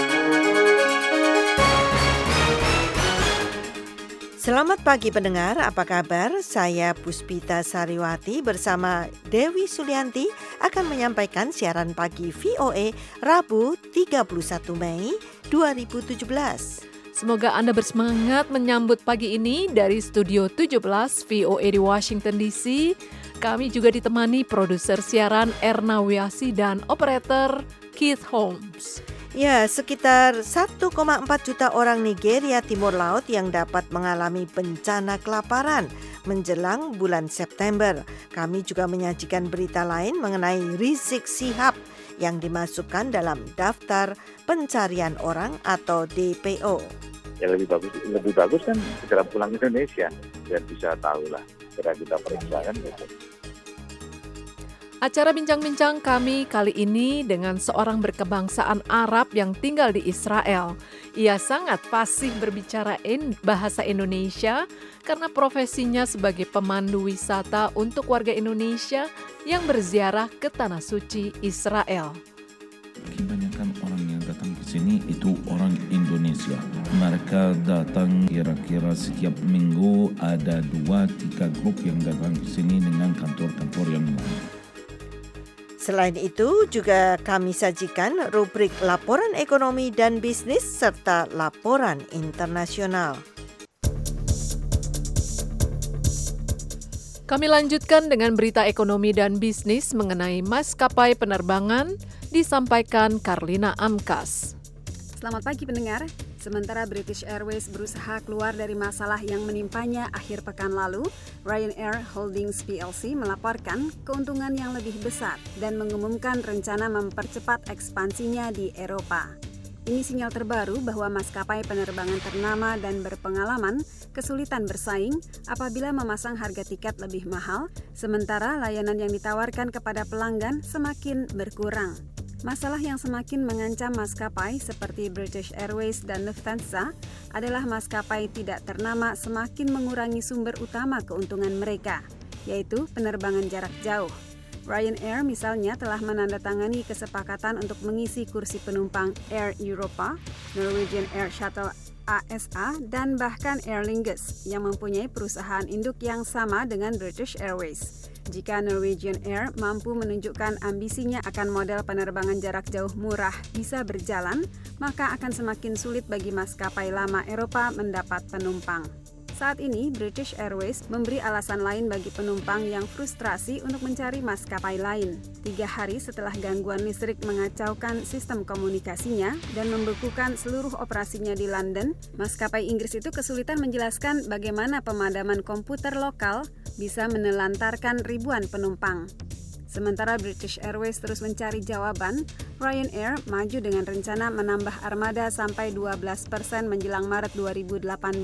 Selamat pagi pendengar, apa kabar? Saya Puspita Sariwati bersama Dewi Sulianti akan menyampaikan siaran pagi VOA Rabu 31 Mei 2017. Semoga Anda bersemangat menyambut pagi ini dari Studio 17 VOA di Washington DC. Kami juga ditemani produser siaran Erna Wiasi dan operator Keith Holmes. Ya, sekitar 1,4 juta orang Nigeria Timur Laut yang dapat mengalami bencana kelaparan menjelang bulan September. Kami juga menyajikan berita lain mengenai Rizik Syihab yang dimasukkan dalam daftar pencarian orang atau DPO. Ya lebih bagus kan segera pulang ke Indonesia biar bisa tahu lah, segera kita periksa kan gitu. Acara bincang-bincang kami kali ini dengan seorang berkebangsaan Arab yang tinggal di Israel. Ia sangat fasih berbicara bahasa Indonesia karena profesinya sebagai pemandu wisata untuk warga Indonesia yang berziarah ke Tanah Suci Israel. Kebanyakan orang yang datang ke sini itu orang Indonesia. Mereka datang kira-kira setiap minggu ada 2-3 grup yang datang ke sini dengan kantor-kantor yang lain. Selain itu, juga kami sajikan rubrik laporan ekonomi dan bisnis serta laporan internasional. Kami lanjutkan dengan berita ekonomi dan bisnis mengenai maskapai penerbangan disampaikan Karlina Amkas. Selamat pagi pendengar. Sementara British Airways berusaha keluar dari masalah yang menimpanya akhir pekan lalu, Ryanair Holdings PLC melaporkan keuntungan yang lebih besar dan mengumumkan rencana mempercepat ekspansinya di Eropa. Ini sinyal terbaru bahwa maskapai penerbangan ternama dan berpengalaman kesulitan bersaing apabila memasang harga tiket lebih mahal, sementara layanan yang ditawarkan kepada pelanggan semakin berkurang. Masalah yang semakin mengancam maskapai seperti British Airways dan Lufthansa adalah maskapai tidak ternama semakin mengurangi sumber utama keuntungan mereka, yaitu penerbangan jarak jauh. Ryanair misalnya telah menandatangani kesepakatan untuk mengisi kursi penumpang Air Europa, Norwegian Air Shuttle ASA, dan bahkan Aer Lingus yang mempunyai perusahaan induk yang sama dengan British Airways. Jika Norwegian Air mampu menunjukkan ambisinya akan model penerbangan jarak jauh murah bisa berjalan, maka akan semakin sulit bagi maskapai lama Eropa mendapat penumpang. Saat ini, British Airways memberi alasan lain bagi penumpang yang frustrasi untuk mencari maskapai lain. 3 hari setelah gangguan listrik mengacaukan sistem komunikasinya dan membekukan seluruh operasinya di London, maskapai Inggris itu kesulitan menjelaskan bagaimana pemadaman komputer lokal bisa menelantarkan ribuan penumpang. Sementara British Airways terus mencari jawaban, Ryanair maju dengan rencana menambah armada sampai 12% menjelang Maret 2018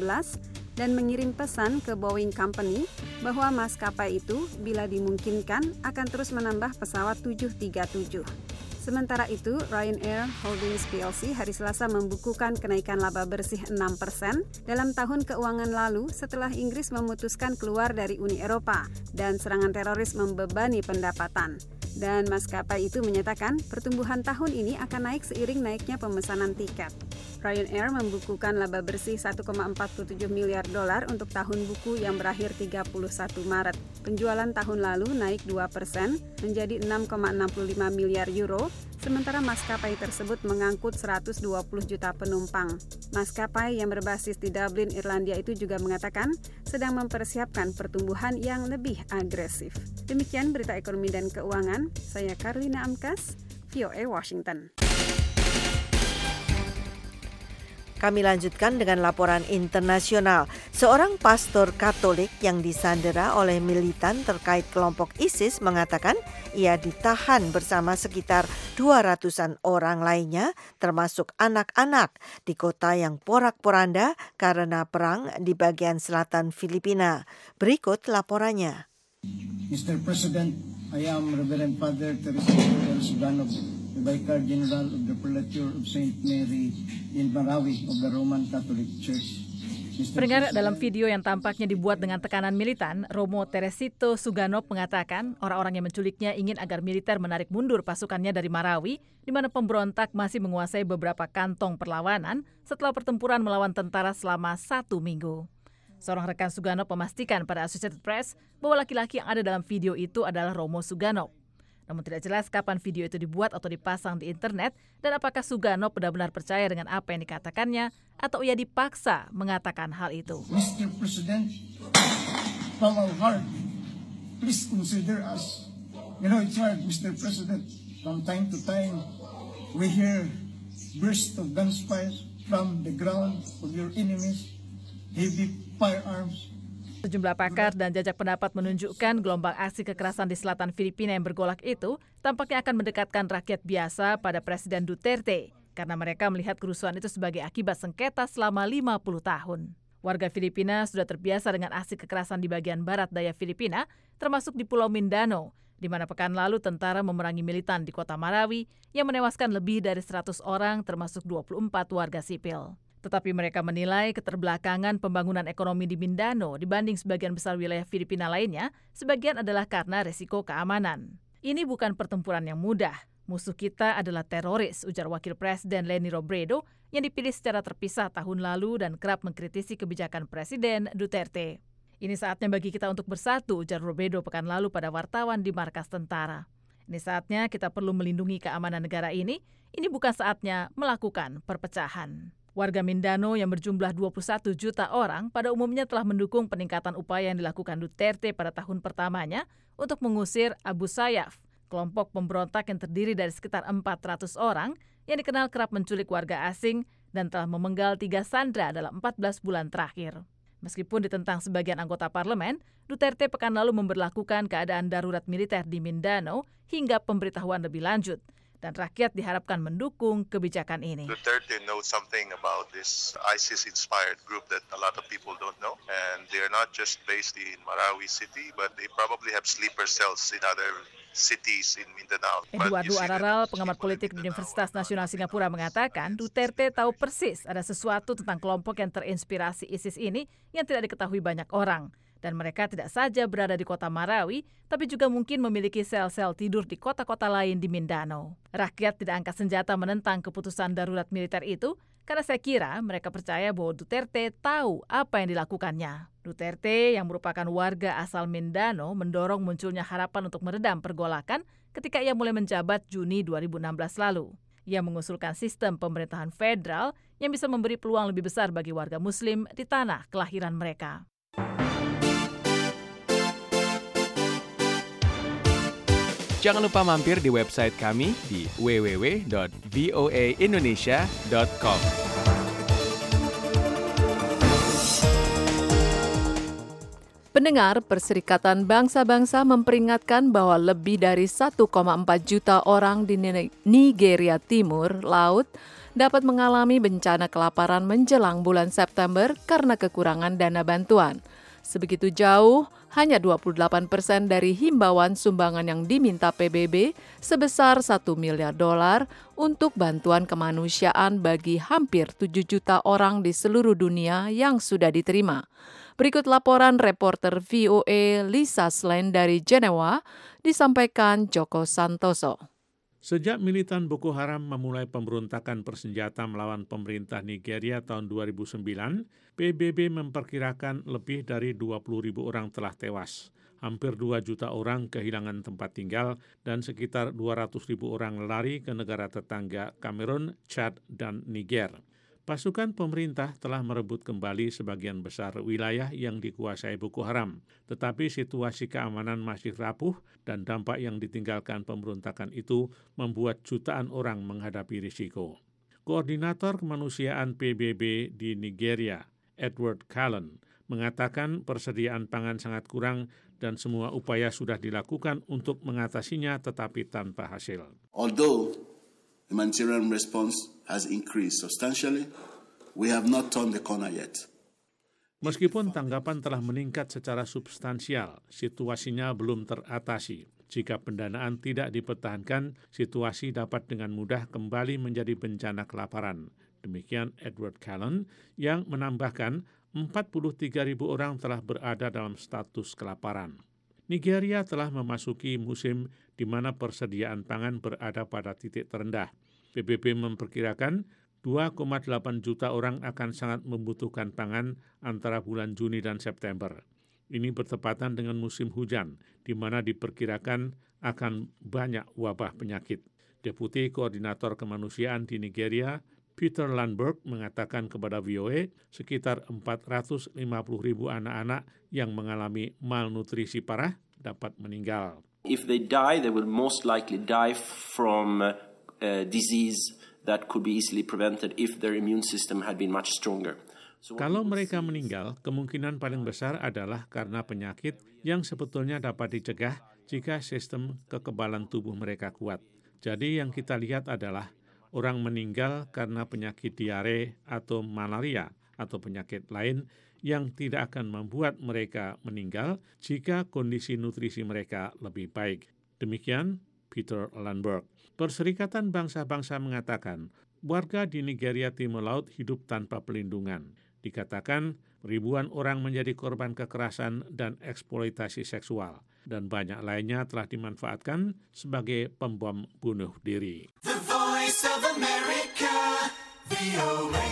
dan mengirim pesan ke Boeing Company bahwa maskapai itu bila dimungkinkan akan terus menambah pesawat 737. Sementara itu, Ryanair Holdings PLC hari Selasa membukukan kenaikan laba bersih 6% dalam tahun keuangan lalu setelah Inggris memutuskan keluar dari Uni Eropa dan serangan teroris membebani pendapatan. Dan maskapai itu menyatakan pertumbuhan tahun ini akan naik seiring naiknya pemesanan tiket. Ryanair membukukan laba bersih 1,47 miliar dolar untuk tahun buku yang berakhir 31 Maret. Penjualan tahun lalu naik 2% menjadi 6,65 miliar euro, sementara maskapai tersebut mengangkut 120 juta penumpang. Maskapai yang berbasis di Dublin, Irlandia itu juga mengatakan sedang mempersiapkan pertumbuhan yang lebih agresif. Demikian berita ekonomi dan keuangan. Saya Karlina Amkas, VOA Washington. Kami lanjutkan dengan laporan internasional. Seorang pastor Katolik yang disandera oleh militan terkait kelompok ISIS mengatakan ia ditahan bersama sekitar 200-an orang lainnya, termasuk anak-anak, di kota yang porak-poranda karena perang di bagian selatan Filipina. Berikut laporannya. Mr. President, I am Reverend Father Teresito Suganov, the Vicar General of the Prelature of St. Mary in Marawi of the Roman Catholic Church. Pendengar, dalam video yang tampaknya dibuat dengan tekanan militan, Romo Teresito Suganov mengatakan orang-orang yang menculiknya ingin agar militer menarik mundur pasukannya dari Marawi, di mana pemberontak masih menguasai beberapa kantong perlawanan setelah pertempuran melawan tentara selama 1 minggu. Seorang rekan Suganov memastikan pada Associated Press bahwa laki-laki yang ada dalam video itu adalah Romo Suganov. Namun tidak jelas kapan video itu dibuat atau dipasang di internet dan apakah Suganov benar-benar percaya dengan apa yang dikatakannya atau ia dipaksa mengatakan hal itu. Mr. President, from our heart, please consider us. You know, it's hard, Mr. President. From time to time, we hear bursts of gunfire from the ground of your enemies, heavy firearms. Sejumlah pakar dan jajak pendapat menunjukkan gelombang aksi kekerasan di selatan Filipina yang bergolak itu tampaknya akan mendekatkan rakyat biasa pada Presiden Duterte karena mereka melihat kerusuhan itu sebagai akibat sengketa selama 50 tahun. Warga Filipina sudah terbiasa dengan aksi kekerasan di bagian barat daya Filipina, termasuk di Pulau Mindanao, di mana pekan lalu tentara memerangi militan di kota Marawi yang menewaskan lebih dari 100 orang termasuk 24 warga sipil. Tetapi mereka menilai keterbelakangan pembangunan ekonomi di Mindanao dibanding sebagian besar wilayah Filipina lainnya, sebagian adalah karena resiko keamanan. Ini bukan pertempuran yang mudah. Musuh kita adalah teroris, ujar Wakil Presiden Leni Robredo yang dipilih secara terpisah tahun lalu dan kerap mengkritisi kebijakan Presiden Duterte. Ini saatnya bagi kita untuk bersatu, ujar Robredo pekan lalu pada wartawan di markas tentara. Ini saatnya kita perlu melindungi keamanan negara ini bukan saatnya melakukan perpecahan. Warga Mindanao yang berjumlah 21 juta orang pada umumnya telah mendukung peningkatan upaya yang dilakukan Duterte pada tahun pertamanya untuk mengusir Abu Sayyaf, kelompok pemberontak yang terdiri dari sekitar 400 orang yang dikenal kerap menculik warga asing dan telah memenggal 3 sandera dalam 14 bulan terakhir. Meskipun ditentang sebagian anggota parlemen, Duterte pekan lalu memberlakukan keadaan darurat militer di Mindanao hingga pemberitahuan lebih lanjut. Dan rakyat diharapkan mendukung kebijakan ini. Duterte knows something about this ISIS-inspired group that a lot of people don't know. And they are not just based in Marawi City, but they probably have sleeper cells in other cities in Mindanao. Eduardo Araral, pengamat politik di Universitas Nasional Singapura mengatakan Duterte tahu persis ada sesuatu tentang kelompok yang terinspirasi ISIS ini yang tidak diketahui banyak orang. Dan mereka tidak saja berada di kota Marawi, tapi juga mungkin memiliki sel-sel tidur di kota-kota lain di Mindanao. Rakyat tidak angkat senjata menentang keputusan darurat militer itu, karena saya kira mereka percaya bahwa Duterte tahu apa yang dilakukannya. Duterte yang merupakan warga asal Mindanao mendorong munculnya harapan untuk meredam pergolakan ketika ia mulai menjabat Juni 2016 lalu. Ia mengusulkan sistem pemerintahan federal yang bisa memberi peluang lebih besar bagi warga Muslim di tanah kelahiran mereka. Jangan lupa mampir di website kami di www.voaindonesia.com. Pendengar, Perserikatan Bangsa-Bangsa memperingatkan bahwa lebih dari 1,4 juta orang di Nigeria Timur Laut dapat mengalami bencana kelaparan menjelang bulan September karena kekurangan dana bantuan. Sebegitu jauh, hanya 28% dari himbauan sumbangan yang diminta PBB sebesar $1 miliar untuk bantuan kemanusiaan bagi hampir 7 juta orang di seluruh dunia yang sudah diterima. Berikut laporan reporter VOA Lisa Schlein dari Jenewa, disampaikan Joko Santoso. Sejak militan Boko Haram memulai pemberontakan bersenjata melawan pemerintah Nigeria tahun 2009, PBB memperkirakan lebih dari 20.000 orang telah tewas. Hampir 2 juta orang kehilangan tempat tinggal dan sekitar 200.000 orang lari ke negara tetangga Kamerun, Chad, dan Niger. Pasukan pemerintah telah merebut kembali sebagian besar wilayah yang dikuasai Boko Haram, tetapi situasi keamanan masih rapuh dan dampak yang ditinggalkan pemberontakan itu membuat jutaan orang menghadapi risiko. Koordinator Kemanusiaan PBB di Nigeria, Edward Callen, mengatakan persediaan pangan sangat kurang dan semua upaya sudah dilakukan untuk mengatasinya tetapi tanpa hasil. Although humanitarian response has increased substantially, we have not turned the corner yet. Meskipun tanggapan telah meningkat secara substansial, situasinya belum teratasi. Jika pendanaan tidak dipertahankan, situasi dapat dengan mudah kembali menjadi bencana kelaparan. Demikian Edward Callen yang menambahkan 43.000 orang telah berada dalam status kelaparan. Nigeria telah memasuki musim di mana persediaan pangan berada pada titik terendah. PBB memperkirakan 2,8 juta orang akan sangat membutuhkan pangan antara bulan Juni dan September. Ini bertepatan dengan musim hujan, di mana diperkirakan akan banyak wabah penyakit. Deputi Koordinator Kemanusiaan di Nigeria, Peter Landberg, mengatakan kepada VOA sekitar 450.000 anak-anak yang mengalami malnutrisi parah dapat meninggal. If they die, they will most likely die from disease that could be easily prevented if their immune system had been much stronger. Kalau mereka meninggal, kemungkinan paling besar adalah karena penyakit yang sebetulnya dapat dicegah jika sistem kekebalan tubuh mereka kuat. Jadi yang kita lihat adalah orang meninggal karena penyakit diare atau malaria atau penyakit lain yang tidak akan membuat mereka meninggal jika kondisi nutrisi mereka lebih baik. Demikian Peter Landberg. Perserikatan Bangsa-Bangsa mengatakan warga di Nigeria Timur Laut hidup tanpa pelindungan. Dikatakan ribuan orang menjadi korban kekerasan dan eksploitasi seksual, dan banyak lainnya telah dimanfaatkan sebagai pembom bunuh diri. The Voice of America, VOA.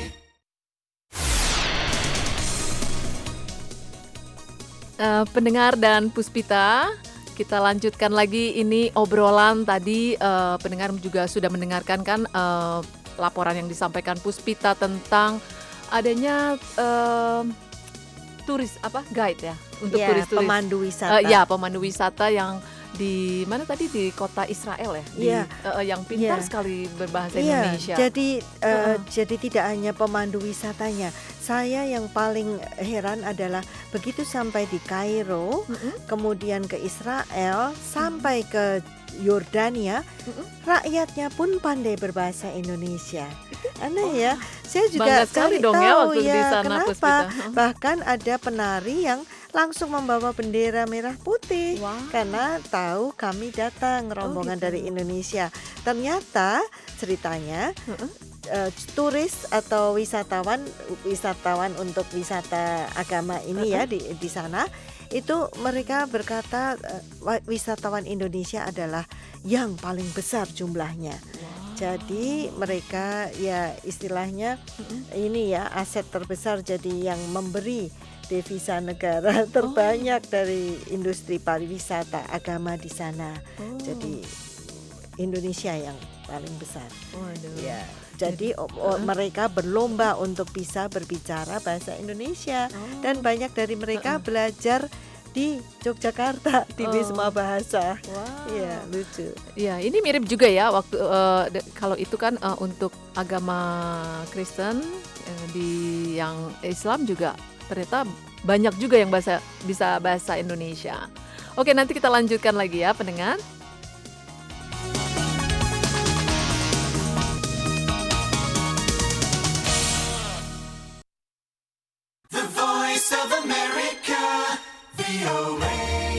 Pendengar dan Puspita, kita lanjutkan lagi ini obrolan tadi. Pendengar juga sudah mendengarkan kan laporan yang disampaikan Puspita tentang adanya turis guide ya untuk turis-turis, pemandu wisata. Pemandu wisata yang di mana tadi di kota Israel ya, yang pintar sekali berbahasa Indonesia. Jadi tidak hanya pemandu wisatanya. Saya yang paling heran adalah begitu sampai di Kairo, kemudian ke Israel, sampai ke Yordania, rakyatnya pun pandai berbahasa Indonesia. Aneh ya, saya juga sekali dong tahu ya waktu di sana, kenapa. Puspita. Bahkan ada penari yang langsung membawa bendera merah putih karena tahu kami datang rombongan dari Indonesia. Ternyata ceritanya turis atau wisatawan untuk wisata agama ini ya di sana. Itu mereka berkata wisatawan Indonesia adalah yang paling besar jumlahnya. Jadi mereka ya istilahnya ini ya aset terbesar, jadi yang memberi devisa negara terbanyak dari industri pariwisata agama di sana. Jadi Indonesia yang paling besar. Ya. Jadi mereka berlomba untuk bisa berbicara bahasa Indonesia dan banyak dari mereka belajar di Yogyakarta di Wisma Bahasa. Iya, lucu. Ya, ini mirip juga ya waktu kalau itu kan untuk agama Kristen di yang Islam juga ternyata banyak juga yang bisa bahasa Indonesia. Oke, nanti kita lanjutkan lagi ya pendengar. The Voice of America, VOA.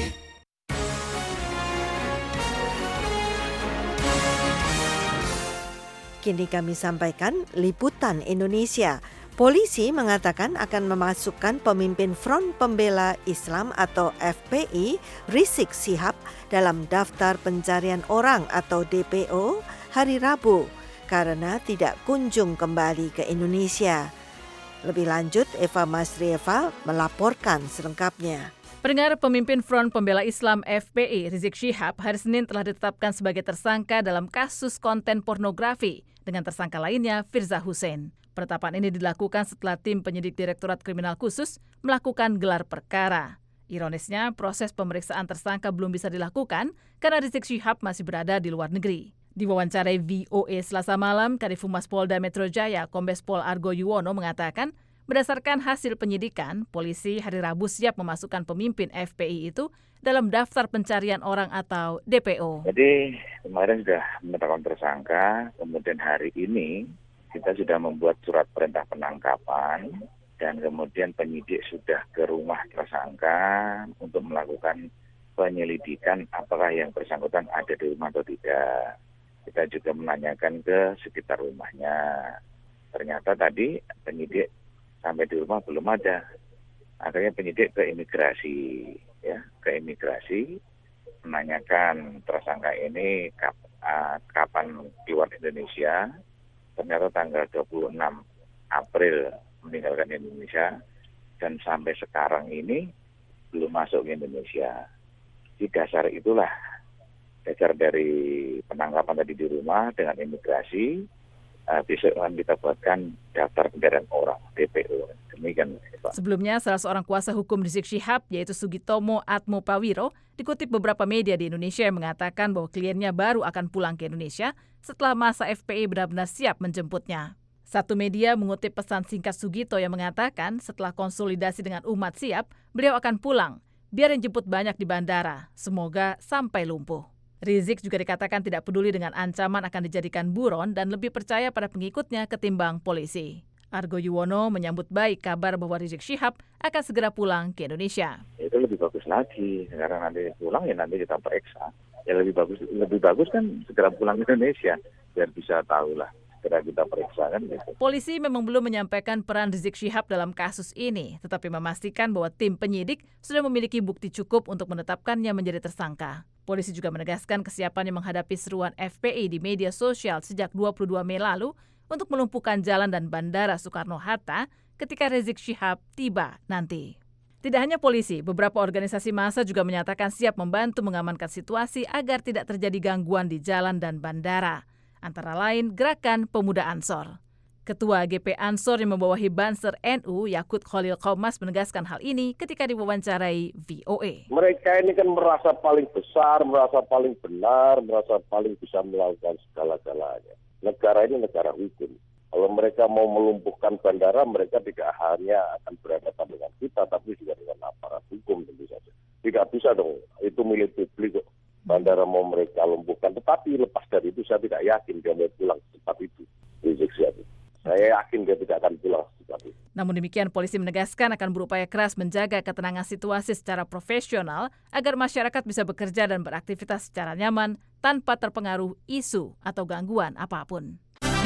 Kini kami sampaikan liputan Indonesia. Polisi mengatakan akan memasukkan pemimpin Front Pembela Islam atau FPI, Rizik Syihab, dalam daftar pencarian orang atau DPO hari Rabu karena tidak kunjung kembali ke Indonesia. Lebih lanjut, Eva Masrieva melaporkan selengkapnya. Pendengar, pemimpin Front Pembela Islam FPI, Rizik Syihab, hari Senin telah ditetapkan sebagai tersangka dalam kasus konten pornografi dengan tersangka lainnya, Firza Hussein. Penetapan ini dilakukan setelah tim penyidik Direktorat Kriminal Khusus melakukan gelar perkara. Ironisnya, proses pemeriksaan tersangka belum bisa dilakukan karena Rizik Syihab masih berada di luar negeri. Diwawancarai VOA Selasa malam, Kadif Humas Polda Metro Jaya, Kombes Pol Argo Yuwono mengatakan, berdasarkan hasil penyidikan, polisi hari Rabu siap memasukkan pemimpin FPI itu dalam daftar pencarian orang atau DPO. Jadi kemarin sudah menetapkan tersangka, kemudian hari ini kita sudah membuat surat perintah penangkapan dan kemudian penyidik sudah ke rumah tersangka untuk melakukan penyelidikan apakah yang bersangkutan ada di rumah atau tidak. Kita juga menanyakan ke sekitar rumahnya. Ternyata tadi penyidik sampai di rumah belum ada. Akhirnya penyidik ke imigrasi, menanyakan tersangka ini kapan keluar Indonesia. Ternyata tanggal 26 April meninggalkan Indonesia dan sampai sekarang ini belum masuk ke Indonesia. Di dasar itulah, dasar dari penangkapan tadi di rumah dengan imigrasi, besok akan kita buatkan daftar pencarian orang, DPO. Demikian, Pak. Sebelumnya, salah seorang kuasa hukum Rizik Syihab, yaitu Sugitomo Atmopawiro, dikutip beberapa media di Indonesia yang mengatakan bahwa kliennya baru akan pulang ke Indonesia setelah masa FPI benar-benar siap menjemputnya. Satu media mengutip pesan singkat Sugito yang mengatakan setelah konsolidasi dengan umat siap, beliau akan pulang. Biar yang jemput banyak di bandara, semoga sampai lumpuh. Rizik juga dikatakan tidak peduli dengan ancaman akan dijadikan buron dan lebih percaya pada pengikutnya ketimbang polisi. Argo Yuwono menyambut baik kabar bahwa Rizik Syihab akan segera pulang ke Indonesia. Itu lebih bagus lagi, sekarang nanti pulang ya nanti kita periksa. Ya lebih bagus kan segera pulang ke Indonesia, biar bisa tahu lah. Kita periksa kan gitu. Polisi memang belum menyampaikan peran Rizik Syihab dalam kasus ini, tetapi memastikan bahwa tim penyidik sudah memiliki bukti cukup untuk menetapkannya menjadi tersangka. Polisi juga menegaskan kesiapannya menghadapi seruan FPI di media sosial sejak 22 Mei lalu untuk melumpuhkan jalan dan bandara Soekarno-Hatta ketika Rizik Syihab tiba nanti. Tidak hanya polisi, beberapa organisasi massa juga menyatakan siap membantu mengamankan situasi agar tidak terjadi gangguan di jalan dan bandara. Antara lain Gerakan Pemuda Ansor. Ketua GP Ansor yang membawahi Banser NU, Yakut Khalil Qaumas menegaskan hal ini ketika diwawancarai VOA. Mereka ini kan merasa paling besar, merasa paling benar, merasa paling bisa melakukan segala-galanya. Negara ini negara hukum. Kalau mereka mau melumpuhkan bandara, mereka tidak hanya akan berhadapan dengan kita, tapi juga dengan aparat hukum tentu saja. Tidak bisa dong, itu milik publik kok. Bandara mau mereka lumpuhkan, tetapi lepas dari itu saya tidak yakin dia mau pulang secepat itu. Rizik Syihab. Saya yakin dia tidak akan pulang secepat itu. Namun demikian, polisi menegaskan akan berupaya keras menjaga ketenangan situasi secara profesional agar masyarakat bisa bekerja dan beraktivitas secara nyaman tanpa terpengaruh isu atau gangguan apapun.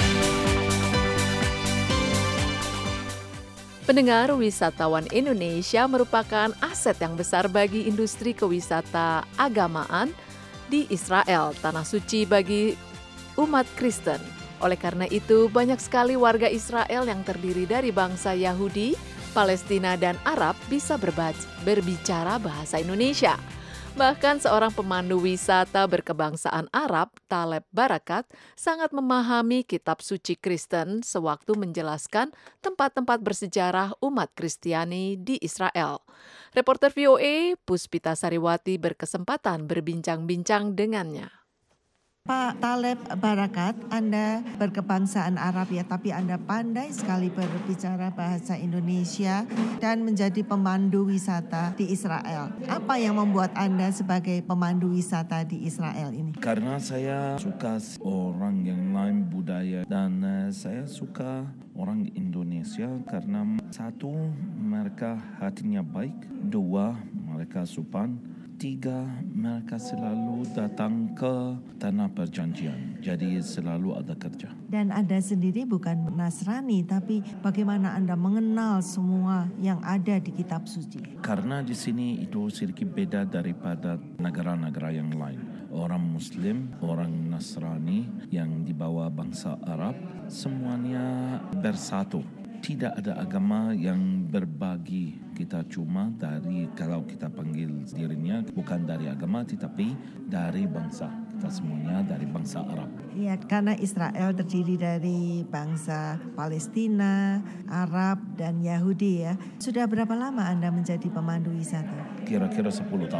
Pendengar, wisatawan Indonesia merupakan aset yang besar bagi industri kewisata agamaan di Israel, tanah suci bagi umat Kristen. Oleh karena itu, banyak sekali warga Israel yang terdiri dari bangsa Yahudi, Palestina, dan Arab bisa berbicara bahasa Indonesia. Bahkan seorang pemandu wisata berkebangsaan Arab, Taleb Barakat, sangat memahami kitab suci Kristen sewaktu menjelaskan tempat-tempat bersejarah umat Kristiani di Israel. Reporter VOA Puspita Sariwati berkesempatan berbincang-bincang dengannya. Pak Taleb Barakat, Anda berkebangsaan Arab ya, tapi Anda pandai sekali berbicara bahasa Indonesia dan menjadi pemandu wisata di Israel. Apa yang membuat Anda sebagai pemandu wisata di Israel ini? Karena saya suka orang yang lain budaya dan saya suka orang Indonesia karena satu, mereka hatinya baik, dua, mereka sopan, tiga, mereka selalu datang ke tanah perjanjian, jadi selalu ada kerja. Dan Anda sendiri bukan Nasrani, tapi bagaimana Anda mengenal semua yang ada di kitab suci? Karena di sini itu sedikit beda daripada negara-negara yang lain. Orang Muslim, orang Nasrani yang dibawa bangsa Arab, semuanya bersatu. Tidak ada agama yang berbagi. Kita cuma dari, kalau kita panggil dirinya bukan dari agama tetapi dari bangsa. Kita semuanya dari bangsa Arab. Ya, karena Israel terdiri dari bangsa Palestina, Arab, dan Yahudi ya. Sudah berapa lama Anda menjadi pemandu wisata? Kira-kira 10 tahun.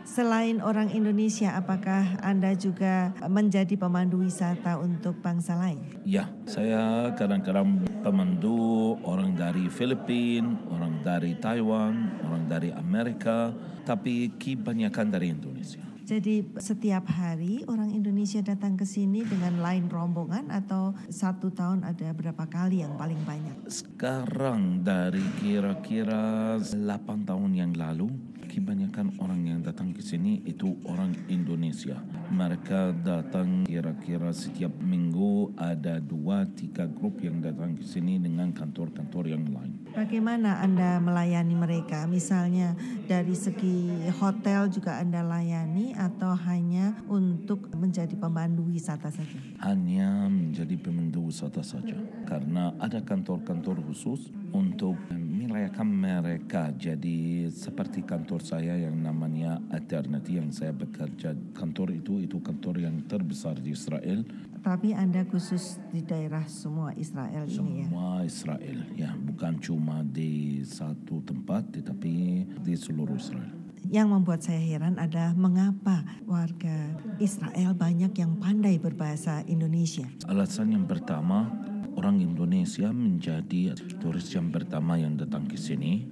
Selain orang Indonesia, apakah Anda juga menjadi pemandu wisata untuk bangsa lain? Ya, saya kadang-kadang pemandu orang dari Filipina, orang dari Taiwan, orang dari Amerika, tapi kebanyakan dari Indonesia. Jadi setiap hari orang Indonesia datang ke sini dengan lain rombongan atau satu tahun ada berapa kali yang paling banyak? Sekarang dari kira-kira 8 tahun yang lalu, kebanyakan orang yang datang ke sini itu orang Indonesia. Mereka datang kira-kira setiap minggu ada 2-3 grup yang datang ke sini dengan kantor-kantor yang lain. Bagaimana Anda melayani mereka? Misalnya dari segi hotel juga Anda layani atau hanya untuk menjadi pemandu wisata saja? Hanya menjadi pemandu wisata saja. Karena ada kantor-kantor khusus untuk melayakan mereka. Jadi seperti kantor saya yang namanya Eternity yang saya bekerja. Kantor itu kantor yang terbesar di Israel. Tapi Anda khusus di daerah semua Israel ini ya? Semua Israel, ya, bukan cuma di satu tempat, tetapi di seluruh Israel. Yang membuat saya heran adalah mengapa warga Israel banyak yang pandai berbahasa Indonesia. Alasan yang pertama, orang Indonesia menjadi turis yang pertama yang datang ke sini.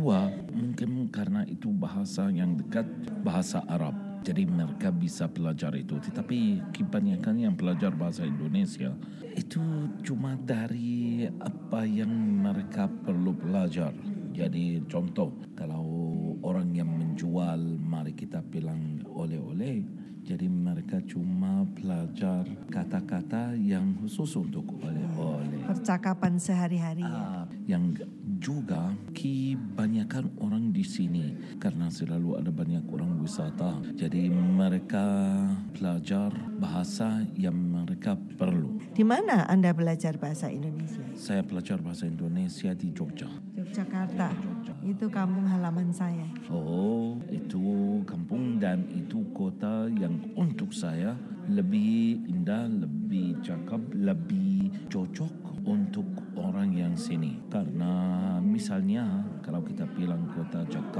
2, mungkin karena itu bahasa yang dekat, bahasa Arab. Jadi mereka bisa belajar itu. Tetapi kebanyakan yang belajar bahasa Indonesia itu cuma dari apa yang mereka perlu belajar. Jadi contoh, kalau orang yang menjual, mari kita bilang oleh-oleh. Jadi mereka cuma belajar kata-kata yang khusus untuk oleh-oleh. Percakapan sehari-hari ya. Yang juga kebanyakan orang di sini karena selalu ada banyak orang wisata. Jadi mereka belajar bahasa yang mereka perlu. Di mana Anda belajar bahasa Indonesia? Saya belajar bahasa Indonesia di Jogja. Yogyakarta. Itu kampung halaman saya. Oh, itu kampung dan itu kota yang untuk saya lebih indah, lebih cakep, lebih cocok untuk orang yang sini. Karena misalnya kalau kita bilang kota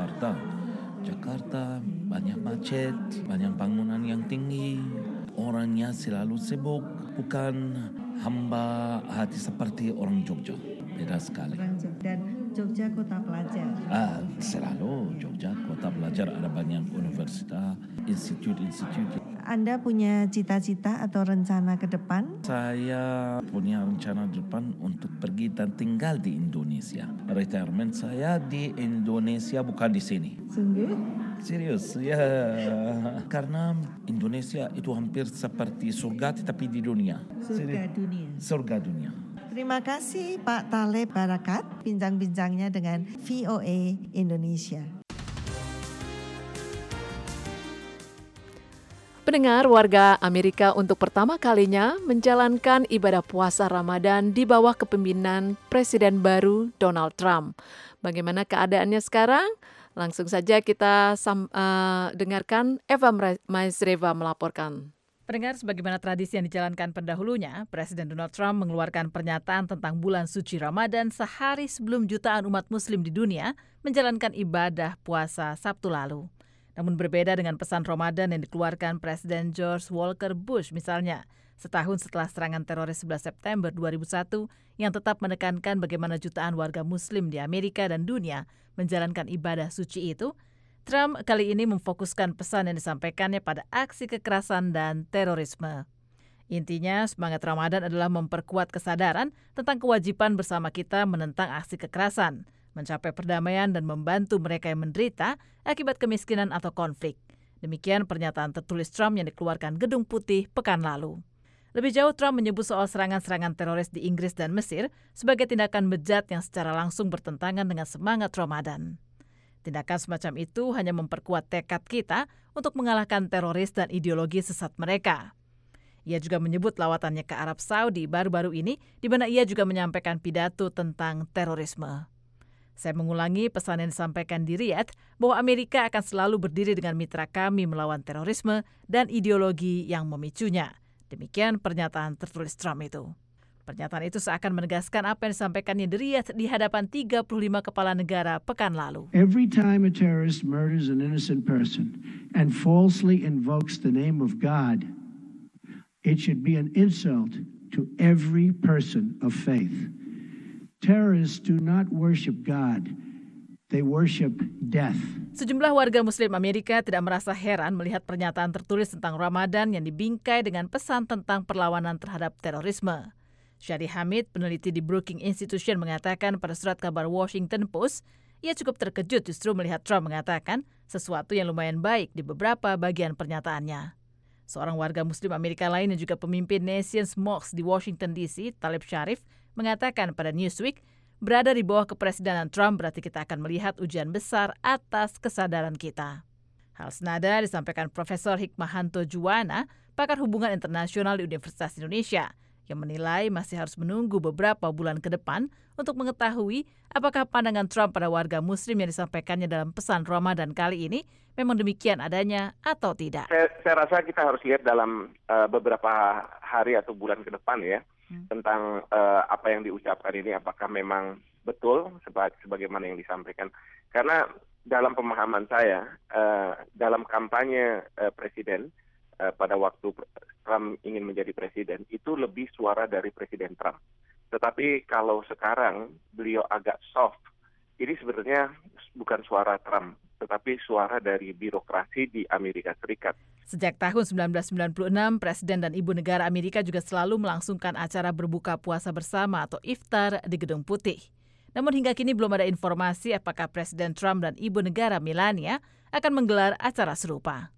Jakarta banyak macet, banyak bangunan yang tinggi, orangnya selalu sibuk, bukan hamba hati seperti orang Jogja. Beda sekali. Dan Jogja kota pelajar. Selalu Jogja kota pelajar, ada banyak universitas, institut. Anda punya cita-cita atau rencana ke depan? Saya punya rencana depan untuk pergi dan tinggal di Indonesia. Retirement saya di Indonesia, bukan di sini. Sungguh? Serius, ya. Karena Indonesia itu hampir seperti surga tetapi di dunia. Surga dunia. Terima kasih Pak Taleb Barakat, bincang-bincangnya dengan VOA Indonesia. Pendengar, warga Amerika untuk pertama kalinya menjalankan ibadah puasa Ramadan di bawah kepemimpinan Presiden baru Donald Trump. Bagaimana keadaannya sekarang? Langsung saja kita dengarkan Eva Maisreva melaporkan. Pendengar, sebagaimana tradisi yang dijalankan pendahulunya, Presiden Donald Trump mengeluarkan pernyataan tentang bulan suci Ramadan sehari sebelum jutaan umat muslim di dunia menjalankan ibadah puasa Sabtu lalu. Namun berbeda dengan pesan Ramadan yang dikeluarkan Presiden George Walker Bush misalnya, setahun setelah serangan teroris 11 September 2001 yang tetap menekankan bagaimana jutaan warga muslim di Amerika dan dunia menjalankan ibadah suci itu, Trump kali ini memfokuskan pesan yang disampaikannya pada aksi kekerasan dan terorisme. Intinya, semangat Ramadan adalah memperkuat kesadaran tentang kewajiban bersama kita menentang aksi kekerasan, mencapai perdamaian dan membantu mereka yang menderita akibat kemiskinan atau konflik. Demikian pernyataan tertulis Trump yang dikeluarkan Gedung Putih pekan lalu. Lebih jauh, Trump menyebut soal serangan-serangan teroris di Inggris dan Mesir sebagai tindakan bejat yang secara langsung bertentangan dengan semangat Ramadan. Tindakan semacam itu hanya memperkuat tekad kita untuk mengalahkan teroris dan ideologi sesat mereka. Ia juga menyebut lawatannya ke Arab Saudi baru-baru ini, di mana ia juga menyampaikan pidato tentang terorisme. Saya mengulangi pesan yang disampaikan di Riyadh bahwa Amerika akan selalu berdiri dengan mitra kami melawan terorisme dan ideologi yang memicunya. Demikian pernyataan tertulis Trump itu. Pernyataan itu seakan menegaskan apa yang disampaikannya di Riyadh di hadapan 35 kepala negara pekan lalu. Every time a terrorist murders an innocent person and falsely invokes the name of God, it should be an insult to every person of faith. Terrorists do not worship God. They worship death. Sejumlah warga Muslim Amerika tidak merasa heran melihat pernyataan tertulis tentang Ramadan yang dibingkai dengan pesan tentang perlawanan terhadap terorisme. Syadi Hamid, peneliti di Brookings Institution, mengatakan pada surat kabar Washington Post, ia cukup terkejut justru melihat Trump mengatakan sesuatu yang lumayan baik di beberapa bagian pernyataannya. Seorang warga Muslim Amerika lain yang juga pemimpin Nations Mosque di Washington DC, Talib Sharif, mengatakan pada Newsweek, berada di bawah kepresidenan Trump berarti kita akan melihat ujian besar atas kesadaran kita. Hal senada disampaikan Profesor Hikmahanto Juwana, pakar hubungan internasional di Universitas Indonesia, yang menilai masih harus menunggu beberapa bulan ke depan untuk mengetahui apakah pandangan Trump pada warga Muslim yang disampaikannya dalam pesan Ramadan kali ini memang demikian adanya atau tidak. Saya rasa kita harus lihat dalam beberapa hari atau bulan ke depan ya, tentang apa yang diucapkan ini apakah memang betul sebagaimana yang disampaikan. Karena dalam pemahaman saya, dalam kampanye presiden pada waktu Trump ingin menjadi presiden, itu lebih suara dari Presiden Trump. Tetapi kalau sekarang beliau agak soft, ini sebenarnya bukan suara Trump, tetapi suara dari birokrasi di Amerika Serikat. Sejak tahun 1996, Presiden dan Ibu Negara Amerika juga selalu melangsungkan acara berbuka puasa bersama atau iftar di Gedung Putih. Namun hingga kini belum ada informasi apakah Presiden Trump dan Ibu Negara Melania akan menggelar acara serupa.